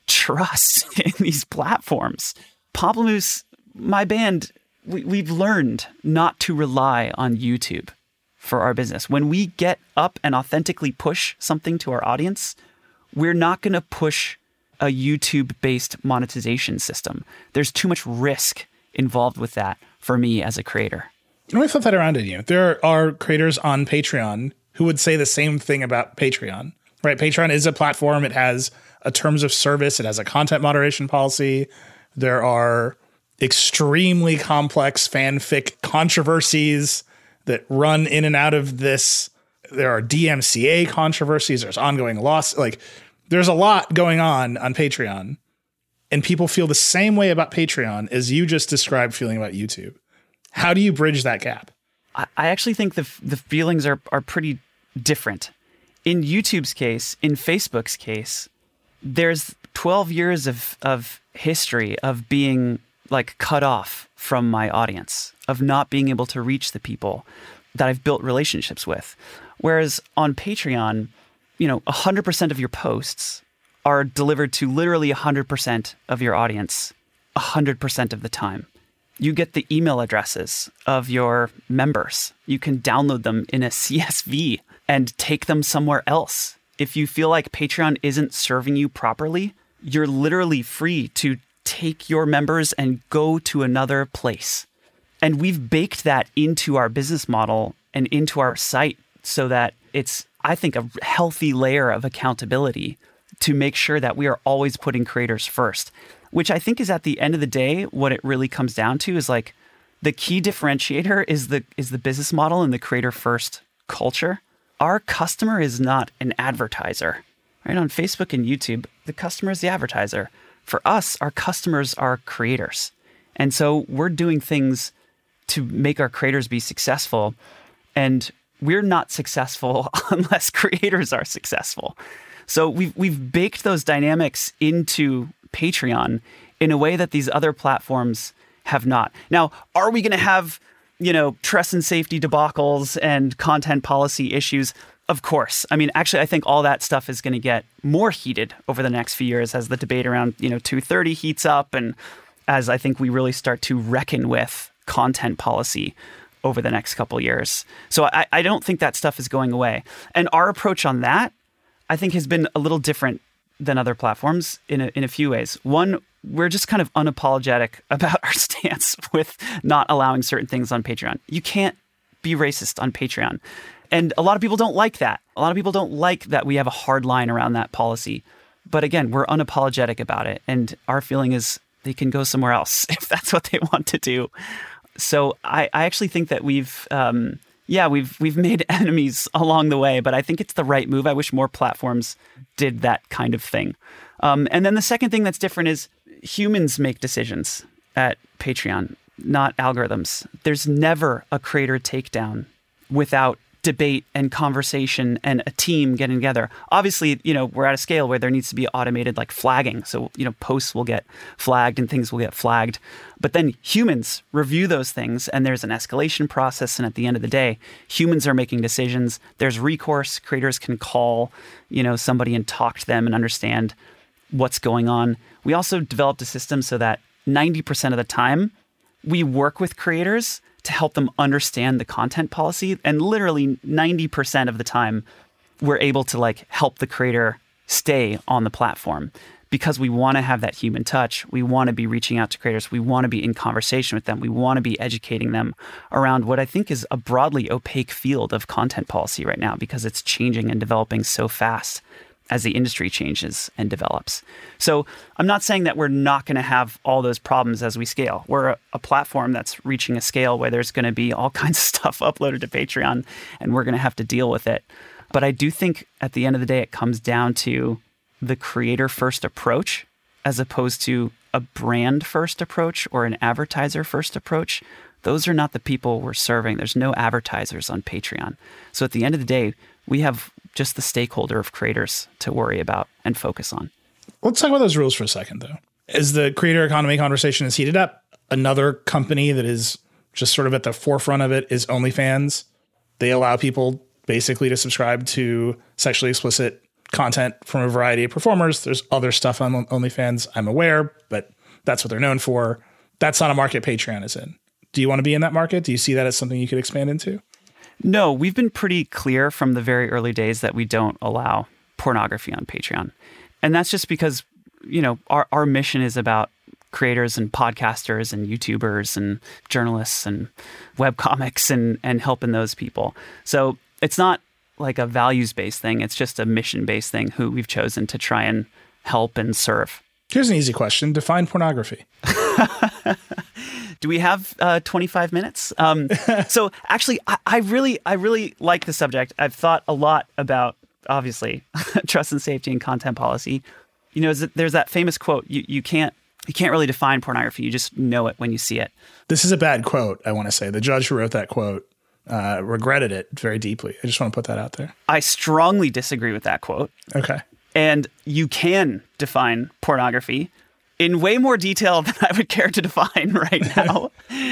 trust in these platforms. Pamplemousse, my band, we, we've learned not to rely on YouTube for our business. When we get up and authentically push something to our audience, we're not going to push a YouTube-based monetization system. There's too much risk involved with that for me as a creator. Let me flip that around on you. There are creators on Patreon who would say the same thing about Patreon. Right, Patreon is a platform. It has a terms of service. It has a content moderation policy. There are extremely complex fanfic controversies that run in and out of this. There are D M C A controversies. There's ongoing loss. Like, there's a lot going on on Patreon, and people feel the same way about Patreon as you just described feeling about YouTube. How do you bridge that gap? I, I actually think the the feelings are are pretty different. In YouTube's case, in Facebook's case, there's twelve years of, of history of being like cut off from my audience, of not being able to reach the people that I've built relationships with. Whereas on Patreon, you know, one hundred percent of your posts are delivered to literally one hundred percent of your audience one hundred percent of the time. You get the email addresses of your members. You can download them in a C S V and take them somewhere else. If you feel like Patreon isn't serving you properly, you're literally free to take your members and go to another place. And we've baked that into our business model and into our site so that it's, I think, a healthy layer of accountability to make sure that we are always putting creators first, which I think is at the end of the day, what it really comes down to is like the key differentiator is the is the business model and the creator first culture. Our customer is not an advertiser, right? On Facebook and YouTube, the customer is the advertiser. For us, our customers are creators. And so we're doing things to make our creators be successful. And we're not successful unless creators are successful. So we've, we've baked those dynamics into Patreon in a way that these other platforms have not. Now, are we going to have, you know, trust and safety debacles and content policy issues? Of course. I mean, actually, I think all that stuff is going to get more heated over the next few years as the debate around, you know, two thirty heats up and as I think we really start to reckon with content policy over the next couple of years. So I, I don't think that stuff is going away. And our approach on that, I think, has been a little different than other platforms in a, in a few ways. One, we're just kind of unapologetic about our stance with not allowing certain things on Patreon. You can't be racist on Patreon. And a lot of people don't like that. A lot of people don't like that we have a hard line around that policy. But again, we're unapologetic about it. And our feeling is they can go somewhere else if that's what they want to do. So I, I actually think that we've, um, yeah, we've we've made enemies along the way, but I think it's the right move. I wish more platforms did that kind of thing. Um, and then the second thing that's different is humans make decisions at Patreon, not algorithms. There's never a creator takedown without debate and conversation and a team getting together. Obviously, you know, we're at a scale where there needs to be automated like flagging. So, you know, posts will get flagged and things will get flagged. But then humans review those things and there's an escalation process. And at the end of the day, humans are making decisions. There's recourse. Creators can call, you know, somebody and talk to them and understand what's going on. We also developed a system so that ninety percent of the time we work with creators to help them understand the content policy. And literally ninety percent of the time, we're able to like help the creator stay on the platform because we want to have that human touch. We want to be reaching out to creators. We want to be in conversation with them. We want to be educating them around what I think is a broadly opaque field of content policy right now because it's changing and developing so fast as the industry changes and develops. So I'm not saying that we're not going to have all those problems as we scale. We're a, a platform that's reaching a scale where there's going to be all kinds of stuff uploaded to Patreon, and we're going to have to deal with it. But I do think at the end of the day, it comes down to the creator-first approach as opposed to a brand-first approach or an advertiser-first approach. Those are not the people we're serving. There's no advertisers on Patreon. So at the end of the day, we have just the stakeholder of creators to worry about and focus on. Let's talk about those rules for a second, though. As the creator economy conversation is heated up, another company that is just sort of at the forefront of it is OnlyFans. They allow people basically to subscribe to sexually explicit content from a variety of performers. There's other stuff on OnlyFans, I'm aware, but that's what they're known for. That's not a market Patreon is in. Do you want to be in that market? Do you see that as something you could expand into? No, we've been pretty clear from the very early days that we don't allow pornography on Patreon. And that's just because, you know, our, our mission is about creators and podcasters and YouTubers and journalists and webcomics and, and helping those people. So it's not like a values-based thing. It's just a mission-based thing who we've chosen to try and help and serve. Here's an easy question. Define pornography. Do we have uh, twenty-five minutes? Um, so actually, I, I really, I really like the subject. I've thought a lot about, obviously, trust and safety and content policy. You know, there's that famous quote: "You you can't you can't really define pornography. You just know it when you see it." This is a bad quote. I want to say the judge who wrote that quote uh, regretted it very deeply. I just want to put that out there. I strongly disagree with that quote. Okay. And you can define pornography in way more detail than I would care to define right now.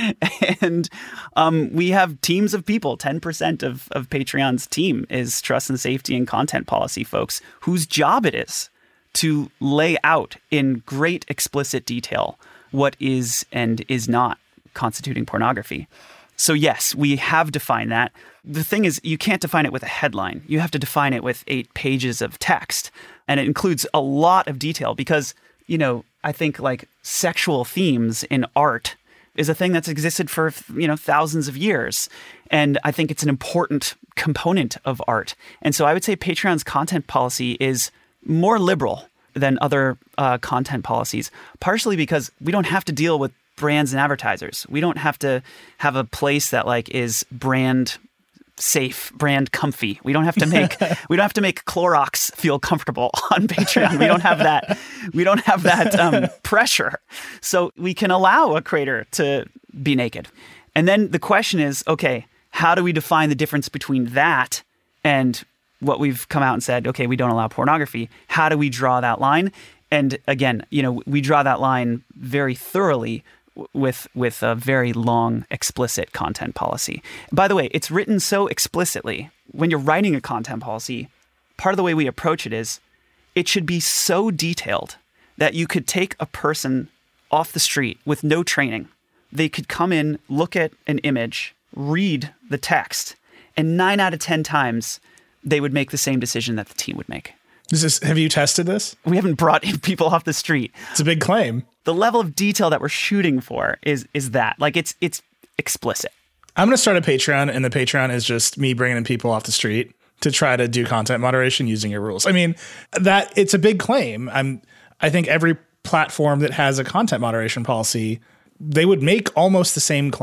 And um, we have teams of people. ten percent of, of Patreon's team is trust and safety and content policy folks whose job it is to lay out in great explicit detail what is and is not constituting pornography. So yes, we have defined that. The thing is, you can't define it with a headline. You have to define it with eight pages of text. And it includes a lot of detail because, you know, I think like sexual themes in art is a thing that's existed for, you know, thousands of years. And I think it's an important component of art. And so I would say Patreon's content policy is more liberal than other uh, content policies, partially because we don't have to deal with brands and advertisers. We don't have to have a place that like is brand safe, brand comfy. We don't have to make we don't have to make Clorox feel comfortable on Patreon. We don't have that. We don't have that um, pressure. So we can allow a creator to be naked. And then the question is, okay, how do we define the difference between that and what we've come out and said, okay, we don't allow pornography? How do we draw that line? And again, you know, we draw that line very thoroughly with with a very long, explicit content policy. By the way, it's written so explicitly. When you're writing a content policy, part of the way we approach it is it should be so detailed that you could take a person off the street with no training. They could come in, look at an image, read the text, and nine out of ten times they would make the same decision that the team would make. Is this, have you tested this? We haven't brought in people off the street. It's a big claim. The level of detail that we're shooting for is is that. Like, it's it's explicit. I'm going to start a Patreon, and the Patreon is just me bringing in people off the street to try to do content moderation using your rules. I mean, that it's a big claim. I'm, I think every platform that has a content moderation policy, they would make almost the same claim.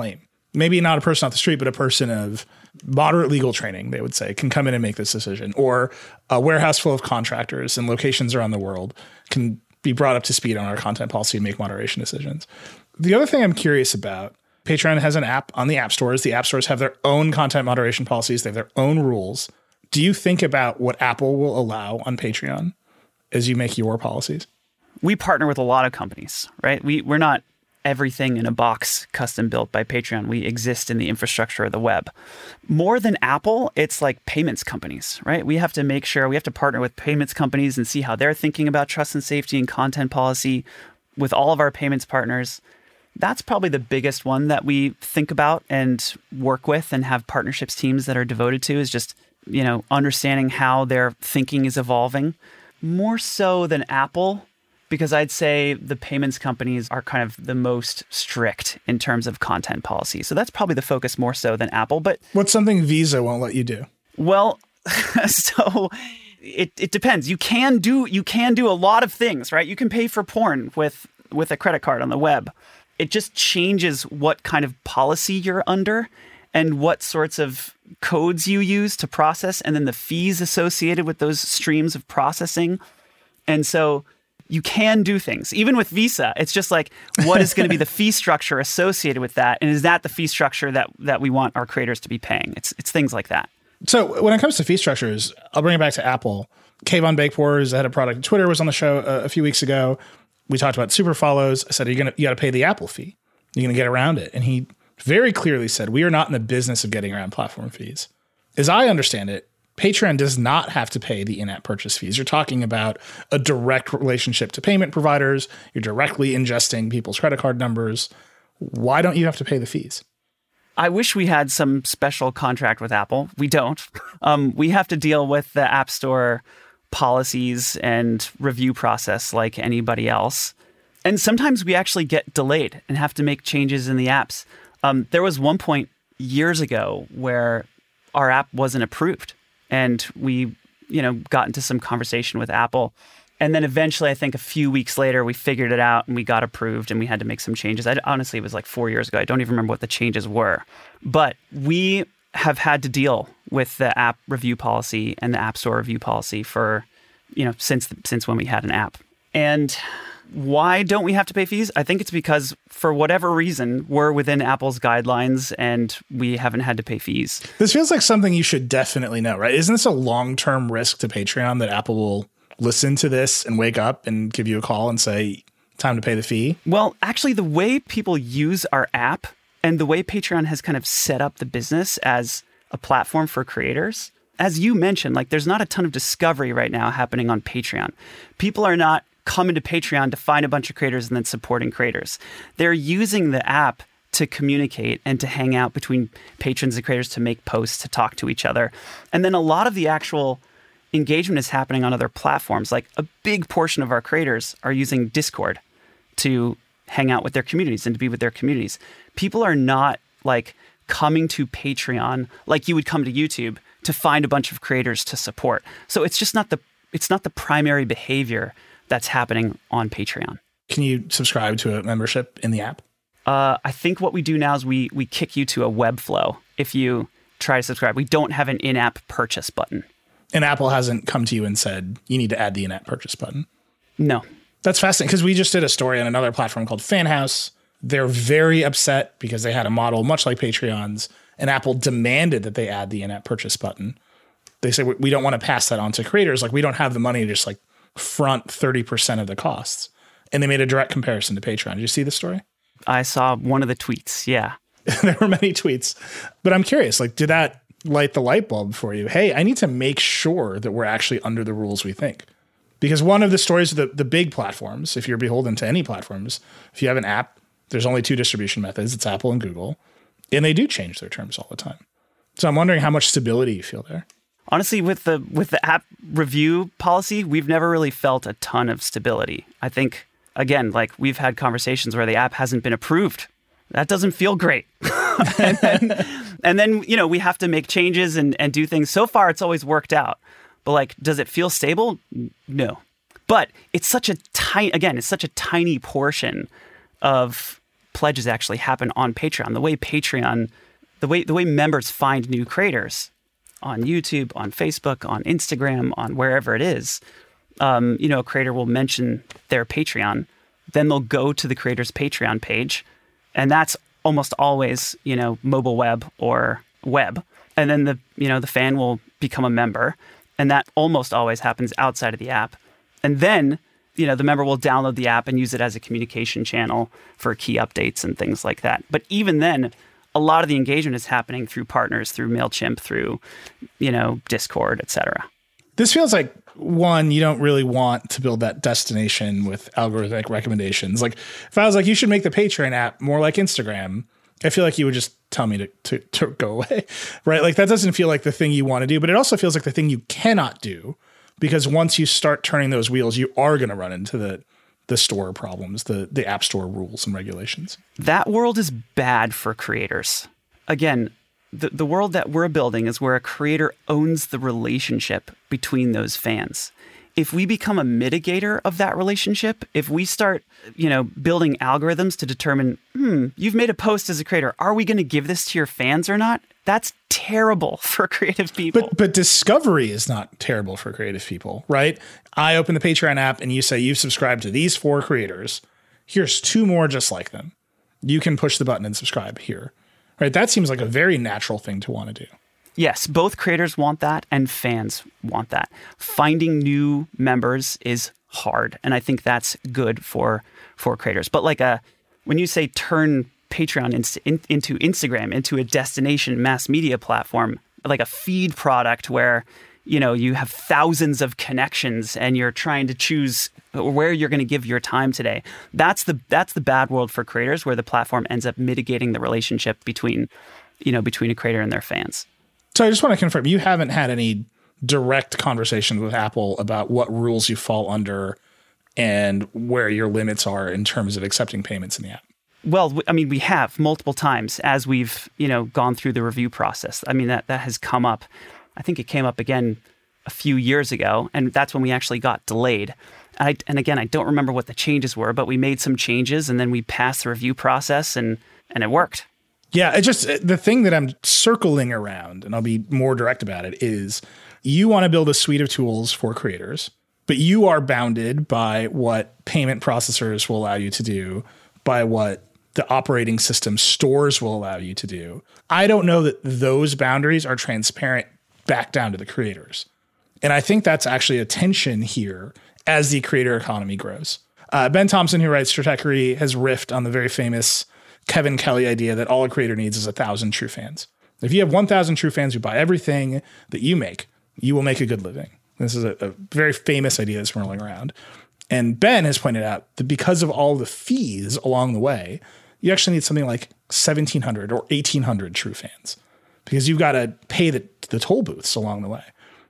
maybe not a person off the street, but a person of moderate legal training, they would say, can come in and make this decision. Or a warehouse full of contractors in locations around the world can be brought up to speed on our content policy and make moderation decisions. The other thing I'm curious about, Patreon has an app on the app stores. The app stores have their own content moderation policies. They have their own rules. Do you think about what Apple will allow on Patreon as you make your policies? We partner with a lot of companies, right? We, we're not everything in a box custom built by Patreon. We exist in the infrastructure of the web. More than Apple, it's like payments companies, right? We have to make sure, we have to partner with payments companies and see how they're thinking about trust and safety and content policy with all of our payments partners. That's probably the biggest one that we think about and work with and have partnerships teams that are devoted to, is just, you know, understanding how their thinking is evolving. More so than Apple, because I'd say the payments companies are kind of the most strict in terms of content policy. So that's probably the focus more so than Apple. But what's something Visa won't let you do? Well, so it, it depends. You can do you can do a lot of things, right? You can pay for porn with with a credit card on the web. It just changes what kind of policy you're under and what sorts of codes you use to process, and then the fees associated with those streams of processing. And so you can do things. Even with Visa, it's just like, what is going to be the fee structure associated with that? And is that the fee structure that that we want our creators to be paying? It's it's things like that. So when it comes to fee structures, I'll bring it back to Apple. Kayvon Bakepor, who's the head of product at Twitter, was on the show a, a few weeks ago. We talked about super follows. I said, you're gonna, you got to pay the Apple fee. You're going to get around it. And he very clearly said, we are not in the business of getting around platform fees. As I understand it, Patreon does not have to pay the in-app purchase fees. You're talking about a direct relationship to payment providers. You're directly ingesting people's credit card numbers. Why don't you have to pay the fees? I wish we had some special contract with Apple. We don't. Um, we have to deal with the App Store policies and review process like anybody else. And sometimes we actually get delayed and have to make changes in the apps. Um, there was one point years ago where our app wasn't approved. And we, you know, got into some conversation with Apple. And then eventually, I think a few weeks later, we figured it out and we got approved and we had to make some changes. I, honestly, it was like four years ago. I don't even remember what the changes were. But we have had to deal with the app review policy and the App Store review policy for, you know, since since when we had an app. And why don't we have to pay fees? I think it's because for whatever reason, we're within Apple's guidelines and we haven't had to pay fees. This feels like something you should definitely know, right? Isn't this a long-term risk to Patreon that Apple will listen to this and wake up and give you a call and say, time to pay the fee? Well, actually, the way people use our app and the way Patreon has kind of set up the business as a platform for creators, as you mentioned, like there's not a ton of discovery right now happening on Patreon. People are not coming to Patreon to find a bunch of creators and then supporting creators. They're using the app to communicate and to hang out between patrons and creators, to make posts, to talk to each other. And then a lot of the actual engagement is happening on other platforms. Like a big portion of our creators are using Discord to hang out with their communities and to be with their communities. People are not like coming to Patreon like you would come to YouTube to find a bunch of creators to support. So it's just not the it's not the primary behavior that's happening on Patreon. Can you subscribe to a membership in the app? Uh, I think what we do now is we we kick you to a Webflow if you try to subscribe. We don't have an in-app purchase button. And Apple hasn't come to you and said, you need to add the in-app purchase button? No. That's fascinating, because we just did a story on another platform called FanHouse. They're very upset because they had a model much like Patreon's, and Apple demanded that they add the in-app purchase button. They say, we don't want to pass that on to creators. Like, we don't have the money to just like front thirty percent of the costs. And they made a direct comparison to Patreon. Did you see the story? I saw one of the tweets. Yeah. There were many tweets, but I'm curious, like, did that light the light bulb for you? Hey, I need to make sure that we're actually under the rules we think. Because one of the stories of the, the big platforms, if you're beholden to any platforms, if you have an app, there's only two distribution methods. It's Apple and Google. And they do change their terms all the time. So I'm wondering how much stability you feel there. Honestly, with the with the app review policy, we've never really felt a ton of stability. I think, again, like we've had conversations where the app hasn't been approved. That doesn't feel great. and, then, and then, you know, we have to make changes and, and do things. So far, it's always worked out. But like, does it feel stable? No. But it's such a tiny, again, it's such a tiny portion of pledges actually happen on Patreon. The way Patreon, the way the way members find new creators on YouTube, on Facebook, on Instagram, on wherever it is, um, you know, a creator will mention their Patreon, then they'll go to the creator's Patreon page, and that's almost always, you know, mobile web or web. And then the, you know, the fan will become a member, and that almost always happens outside of the app. And then, you know, the member will download the app and use it as a communication channel for key updates and things like that. But even then, a lot of the engagement is happening through partners, through MailChimp, through, you know, Discord, et cetera. This feels like, one, you don't really want to build that destination with algorithmic recommendations. Like, if I was like, you should make the Patreon app more like Instagram, I feel like you would just tell me to, to, to go away, right? Like, that doesn't feel like the thing you want to do, but it also feels like the thing you cannot do, because once you start turning those wheels, you are going to run into the the store problems, the the app store rules and regulations. That world is bad for creators. Again, the, the world that we're building is where a creator owns the relationship between those fans. If we become a mitigator of that relationship, if we start, you know, building algorithms to determine, hmm, you've made a post as a creator, are we going to give this to your fans or not? That's terrible for creative people. But but discovery is not terrible for creative people, right? I open the Patreon app and you say you've subscribed to these four creators. Here's two more just like them. You can push the button and subscribe here, right? That seems like a very natural thing to want to do. Yes, both creators want that and fans want that. Finding new members is hard, and I think that's good for for creators. But like a when you say turn Patreon in, in, into Instagram, into a destination mass media platform, like a feed product where, you know, you have thousands of connections and you're trying to choose where you're going to give your time today. That's the that's the bad world for creators, where the platform ends up mitigating the relationship between, you know, between a creator and their fans. So I just want to confirm, you haven't had any direct conversations with Apple about what rules you fall under and where your limits are in terms of accepting payments in the app? Well, I mean, we have multiple times as we've, you know, gone through the review process. I mean, that, that has come up. I think it came up again a few years ago, and that's when we actually got delayed. I, and again, I don't remember what the changes were, but we made some changes and then we passed the review process and, and it worked. Yeah, it just, the thing that I'm circling around, and I'll be more direct about it, is you want to build a suite of tools for creators, but you are bounded by what payment processors will allow you to do, by what the operating system stores will allow you to do. I don't know that those boundaries are transparent back down to the creators. And I think that's actually a tension here as the creator economy grows. Uh, Ben Thompson, who writes Stratechery, has riffed on the very famous Kevin Kelly idea that all a creator needs is a thousand true fans. If you have one thousand true fans who buy everything that you make, you will make a good living. This is a, a very famous idea that's rolling around. And Ben has pointed out that because of all the fees along the way, you actually need something like seventeen hundred or eighteen hundred true fans, because you've got to pay the, the toll booths along the way.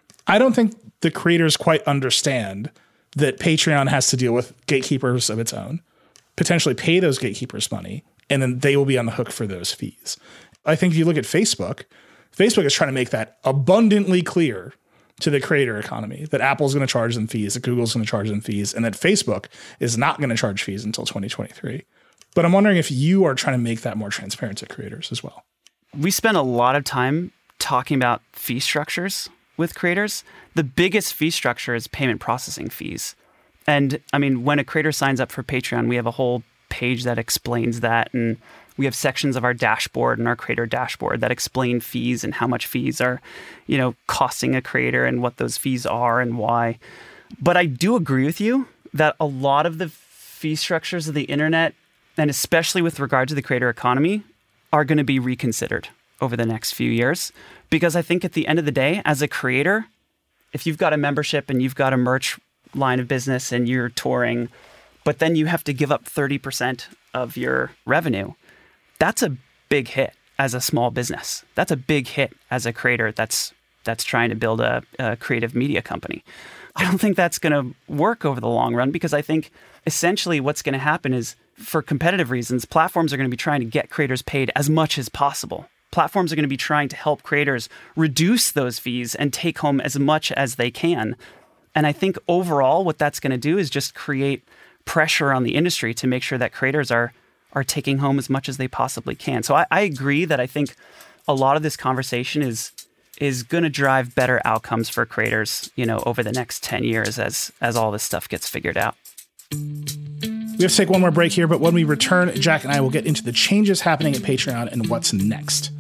I don't think the creators quite understand that Patreon has to deal with gatekeepers of its own, potentially pay those gatekeepers money, and then they will be on the hook for those fees. I think if you look at Facebook, Facebook is trying to make that abundantly clear to the creator economy, that Apple's going to charge them fees, that Google's going to charge them fees, and that Facebook is not going to charge fees until twenty twenty-three. But I'm wondering if you are trying to make that more transparent to creators as well. We spend a lot of time talking about fee structures with creators. The biggest fee structure is payment processing fees. And I mean, when a creator signs up for Patreon, we have a whole page that explains that. And we have sections of our dashboard and our creator dashboard that explain fees and how much fees are, you know, costing a creator and what those fees are and why. But I do agree with you that a lot of the fee structures of the internet, and especially with regard to the creator economy, are going to be reconsidered over the next few years. Because I think at the end of the day, as a creator, if you've got a membership and you've got a merch line of business and you're touring, but then you have to give up thirty percent of your revenue, that's a big hit as a small business. That's a big hit as a creator that's that's trying to build a, a creative media company. I don't think that's going to work over the long run, because I think essentially what's going to happen is, for competitive reasons, platforms are going to be trying to get creators paid as much as possible. Platforms are going to be trying to help creators reduce those fees and take home as much as they can. And I think overall what that's going to do is just create pressure on the industry to make sure that creators are are taking home as much as they possibly can. So I, I agree that I think a lot of this conversation is is going to drive better outcomes for creators, you know, over the next ten years as as all this stuff gets figured out. We have to take one more break here, but when we return, Jack and I will get into the changes happening at Patreon and what's next.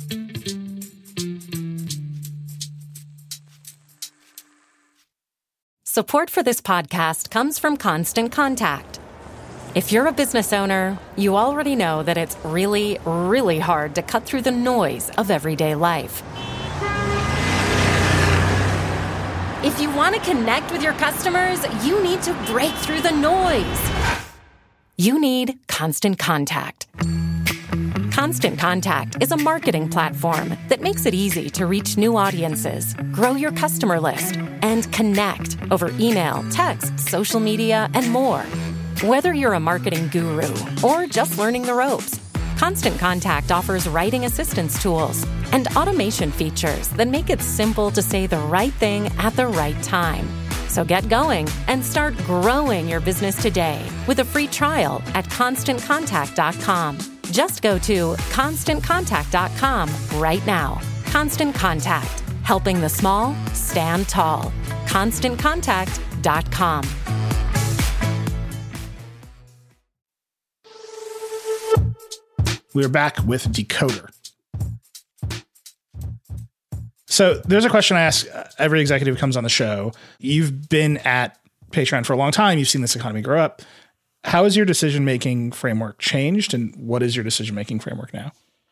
Support for this podcast comes from Constant Contact. If you're a business owner, you already know that it's really, really hard to cut through the noise of everyday life. If you want to connect with your customers, you need to break through the noise. You need Constant Contact. Constant Contact is a marketing platform that makes it easy to reach new audiences, grow your customer list, and connect over email, text, social media, and more. Whether you're a marketing guru or just learning the ropes, Constant Contact offers writing assistance tools and automation features that make it simple to say the right thing at the right time. So get going and start growing your business today with a free trial at constant contact dot com. Just go to constant contact dot com right now. Constant Contact, helping the small stand tall. constant contact dot com. We're back with Decoder. So there's a question I ask every executive who comes on the show. You've been at Patreon for a long time. You've seen this economy grow up. How has your decision-making framework changed, and what is your decision-making framework now?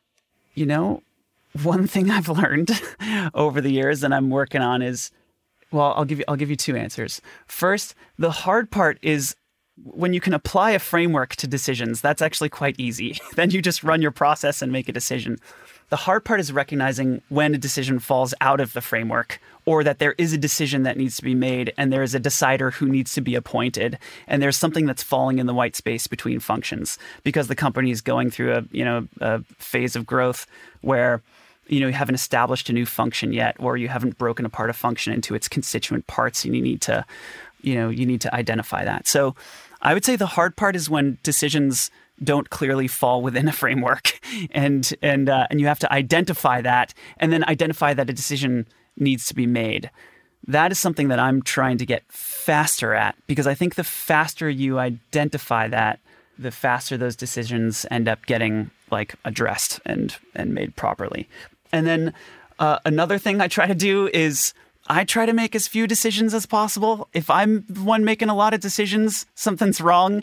You know, one thing I've learned over the years and I'm working on is, well, I'll give you I'll give you two answers. First, the hard part is when you can apply a framework to decisions, that's actually quite easy. Then you just run your process and make a decision. The hard part is recognizing when a decision falls out of the framework, or that there is a decision that needs to be made and there is a decider who needs to be appointed, and there's something that's falling in the white space between functions because the company is going through a, you know, a phase of growth where, you know, you haven't established a new function yet, or you haven't broken apart a function into its constituent parts, and you need to, you know, you need to identify that. So I would say the hard part is when decisions don't clearly fall within a framework, and and uh, and you have to identify that, and then identify that a decision needs to be made. That is something that I'm trying to get faster at, because I think the faster you identify that, the faster those decisions end up getting like addressed and and made properly. And then uh, another thing I try to do is I try to make as few decisions as possible. If I'm the one making a lot of decisions, something's wrong.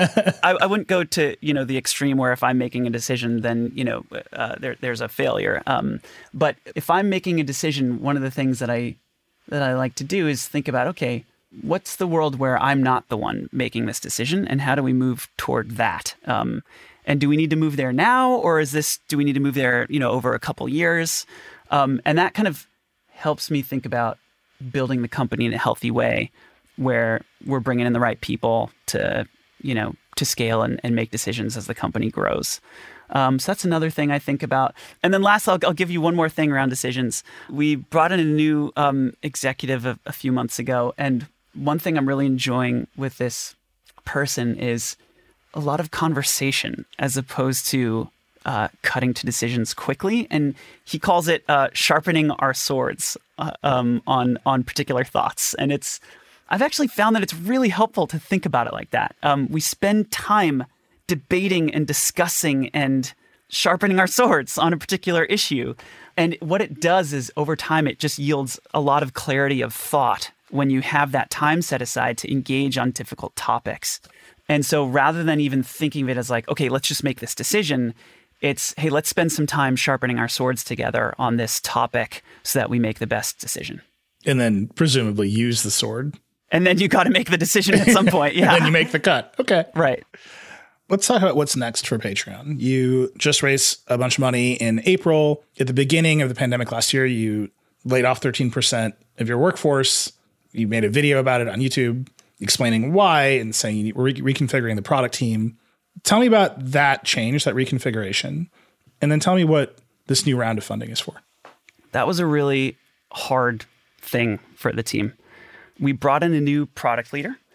I, I wouldn't go to, you know, the extreme where if I'm making a decision, then, you know, uh, there, there's a failure. Um, but if I'm making a decision, one of the things that I that I like to do is think about, okay, what's the world where I'm not the one making this decision, and how do we move toward that? Um, and do we need to move there now, or is this, do we need to move there, you know, over a couple years? Um, and that kind of helps me think about building the company in a healthy way where we're bringing in the right people to, you know, to scale and, and make decisions as the company grows. Um, so that's another thing I think about. And then last, I'll, I'll give you one more thing around decisions. We brought in a new um, executive a, a few months ago. And one thing I'm really enjoying with this person is a lot of conversation as opposed to Uh, cutting to decisions quickly, and he calls it uh, sharpening our swords uh, um, on on particular thoughts. And it's, I've actually found that it's really helpful to think about it like that. Um, we spend time debating and discussing and sharpening our swords on a particular issue, and what it does is over time it just yields a lot of clarity of thought when you have that time set aside to engage on difficult topics. And so rather than even thinking of it as like, okay, let's just make this decision, it's, hey, let's spend some time sharpening our swords together on this topic so that we make the best decision. And then presumably use the sword. And then you got to make the decision at some point. Yeah. And then you make the cut. Okay. Right. Let's talk about what's next for Patreon. You just raised a bunch of money in April. At the beginning of the pandemic last year, you laid off thirteen percent of your workforce. You made a video about it on YouTube explaining why and saying you were re- reconfiguring the product team. Tell me about that change, that reconfiguration, and then tell me what this new round of funding is for. That was a really hard thing for the team. We brought in a new product leader.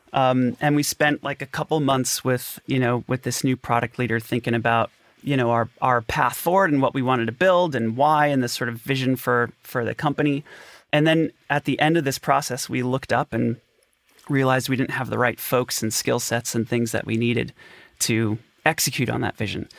Um, and we spent like a couple months with, you know, with this new product leader thinking about, you know, our, our path forward and what we wanted to build and why and this sort of vision for, for the company. And then at the end of this process, we looked up and realized we didn't have the right folks and skill sets and things that we needed to execute on that vision.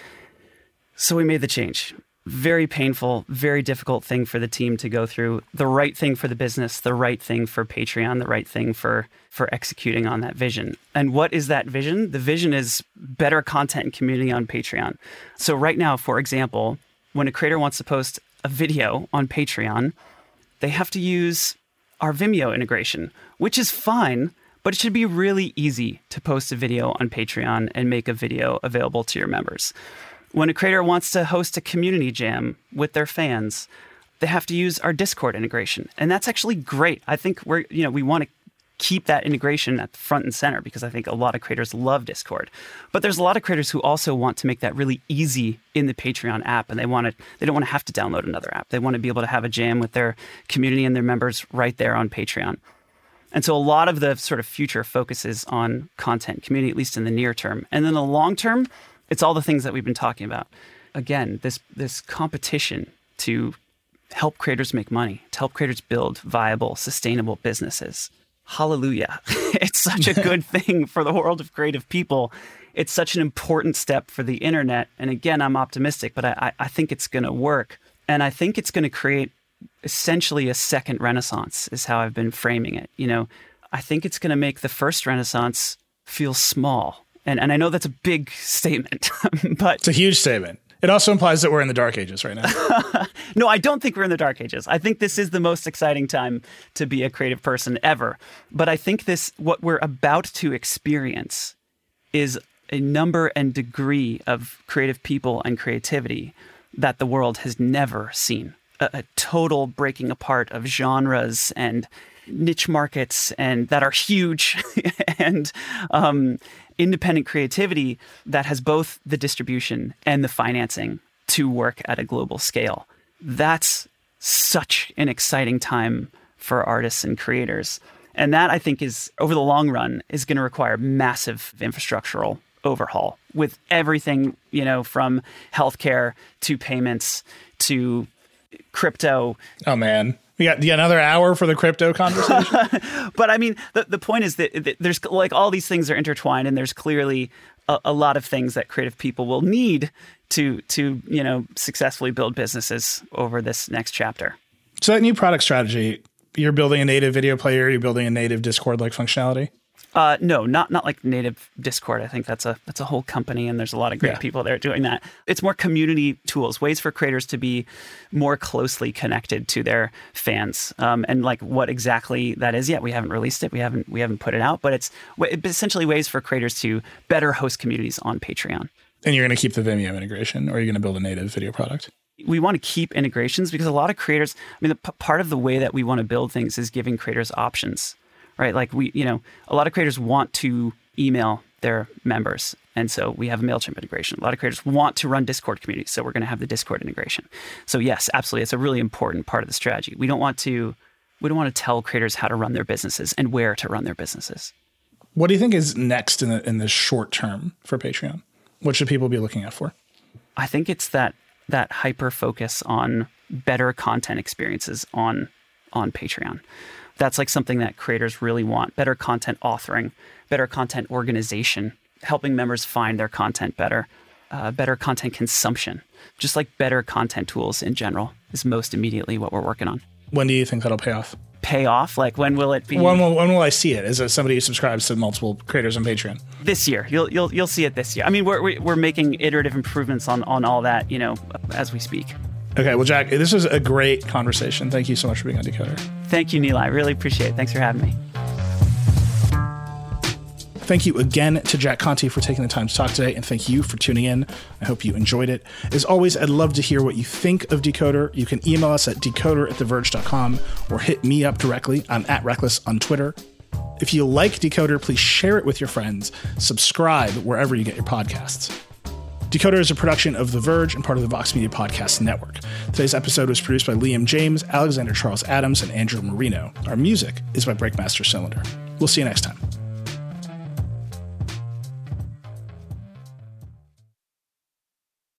So we made the change. Very painful, very difficult thing for the team to go through. The right thing for the business, the right thing for Patreon, the right thing for, for executing on that vision. And what is that vision? The vision is better content and community on Patreon. So right now, for example, when a creator wants to post a video on Patreon, they have to use our Vimeo integration, which is fine, but it should be really easy to post a video on Patreon and make a video available to your members. When a creator wants to host a community jam with their fans, they have to use our Discord integration. And that's actually great. I think we're, you know, we want to keep that integration at the front and center because I think a lot of creators love Discord. But there's a lot of creators who also want to make that really easy in the Patreon app, and they want to, they don't want to have to download another app. They want to be able to have a jam with their community and their members right there on Patreon. And so a lot of the sort of future focuses on content community, at least in the near term. And then the long term, it's all the things that we've been talking about. Again, this this competition to help creators make money, to help creators build viable, sustainable businesses. Hallelujah. It's such a good thing for the world of creative people. It's such an important step for the internet. And again, I'm optimistic, but I, I think it's going to work. And I think it's going to create essentially a second renaissance is how I've been framing it. You know, I think it's going to make the first renaissance feel small. And and I know that's a big statement, but it's a huge statement. It also implies that we're in the dark ages right now. No, I don't think we're in the dark ages. I think this is the most exciting time to be a creative person ever. But I think this, what we're about to experience is a number and degree of creative people and creativity that the world has never seen. A, a total breaking apart of genres and niche markets and that are huge and um, independent creativity that has both the distribution and the financing to work at a global scale. That's such an exciting time for artists and creators. And that, I think, is, over the long run, is going to require massive infrastructural overhaul with everything, you know, from healthcare to payments to crypto. Oh, man. We got yeah, another hour for the crypto conversation. But I mean, the, the point is that, that there's like all these things are intertwined, and there's clearly a, a lot of things that creative people will need to to you know successfully build businesses over this next chapter. So that new product strategy, you're building a native video player, you're building a native Discord-like functionality? Uh, no, not not like native Discord. I think that's a that's a whole company, and there's a lot of great yeah. people there doing that. It's more community tools, ways for creators to be more closely connected to their fans. Um, and like what exactly that is yet, we haven't released it. We haven't we haven't put it out, but it's essentially ways for creators to better host communities on Patreon. And you're going to keep the Vimeo integration, or are you going to build a native video product? We want to keep integrations because a lot of creators, I mean, the p- part of the way that we want to build things is giving creators options. Right, like we, you know, a lot of creators want to email their members, and so we have a MailChimp integration. A lot of creators want to run Discord communities, so we're going to have the Discord integration. So yes, absolutely, it's a really important part of the strategy. We don't want to, we don't want to tell creators how to run their businesses and where to run their businesses. What do you think is next in the in the short term for Patreon? What should people be looking out for? I think it's that that hyper focus on better content experiences on on Patreon. That's like something that creators really want. Better content authoring, better content organization, helping members find their content better, uh, better content consumption, just like better content tools in general is most immediately what we're working on. When do you think that'll pay off? Pay off? Like when will it be? When will, when will I see it? Is it somebody who subscribes to multiple creators on Patreon? This year. You'll you'll you'll see it this year. I mean, we're we're making iterative improvements on on all that, you know, as we speak. Okay, well, Jack, this was a great conversation. Thank you so much for being on Decoder. Thank you, Neil. I really appreciate it. Thanks for having me. Thank you again to Jack Conte for taking the time to talk today, and thank you for tuning in. I hope you enjoyed it. As always, I'd love to hear what you think of Decoder. You can email us at decoder at the verge dot com or hit me up directly. I'm at Reckless on Twitter. If you like Decoder, please share it with your friends. Subscribe wherever you get your podcasts. Decoder is a production of The Verge and part of the Vox Media Podcast Network. Today's episode was produced by Liam James, Alexander Charles Adams, and Andrew Marino. Our music is by Breakmaster Cylinder. We'll see you next time.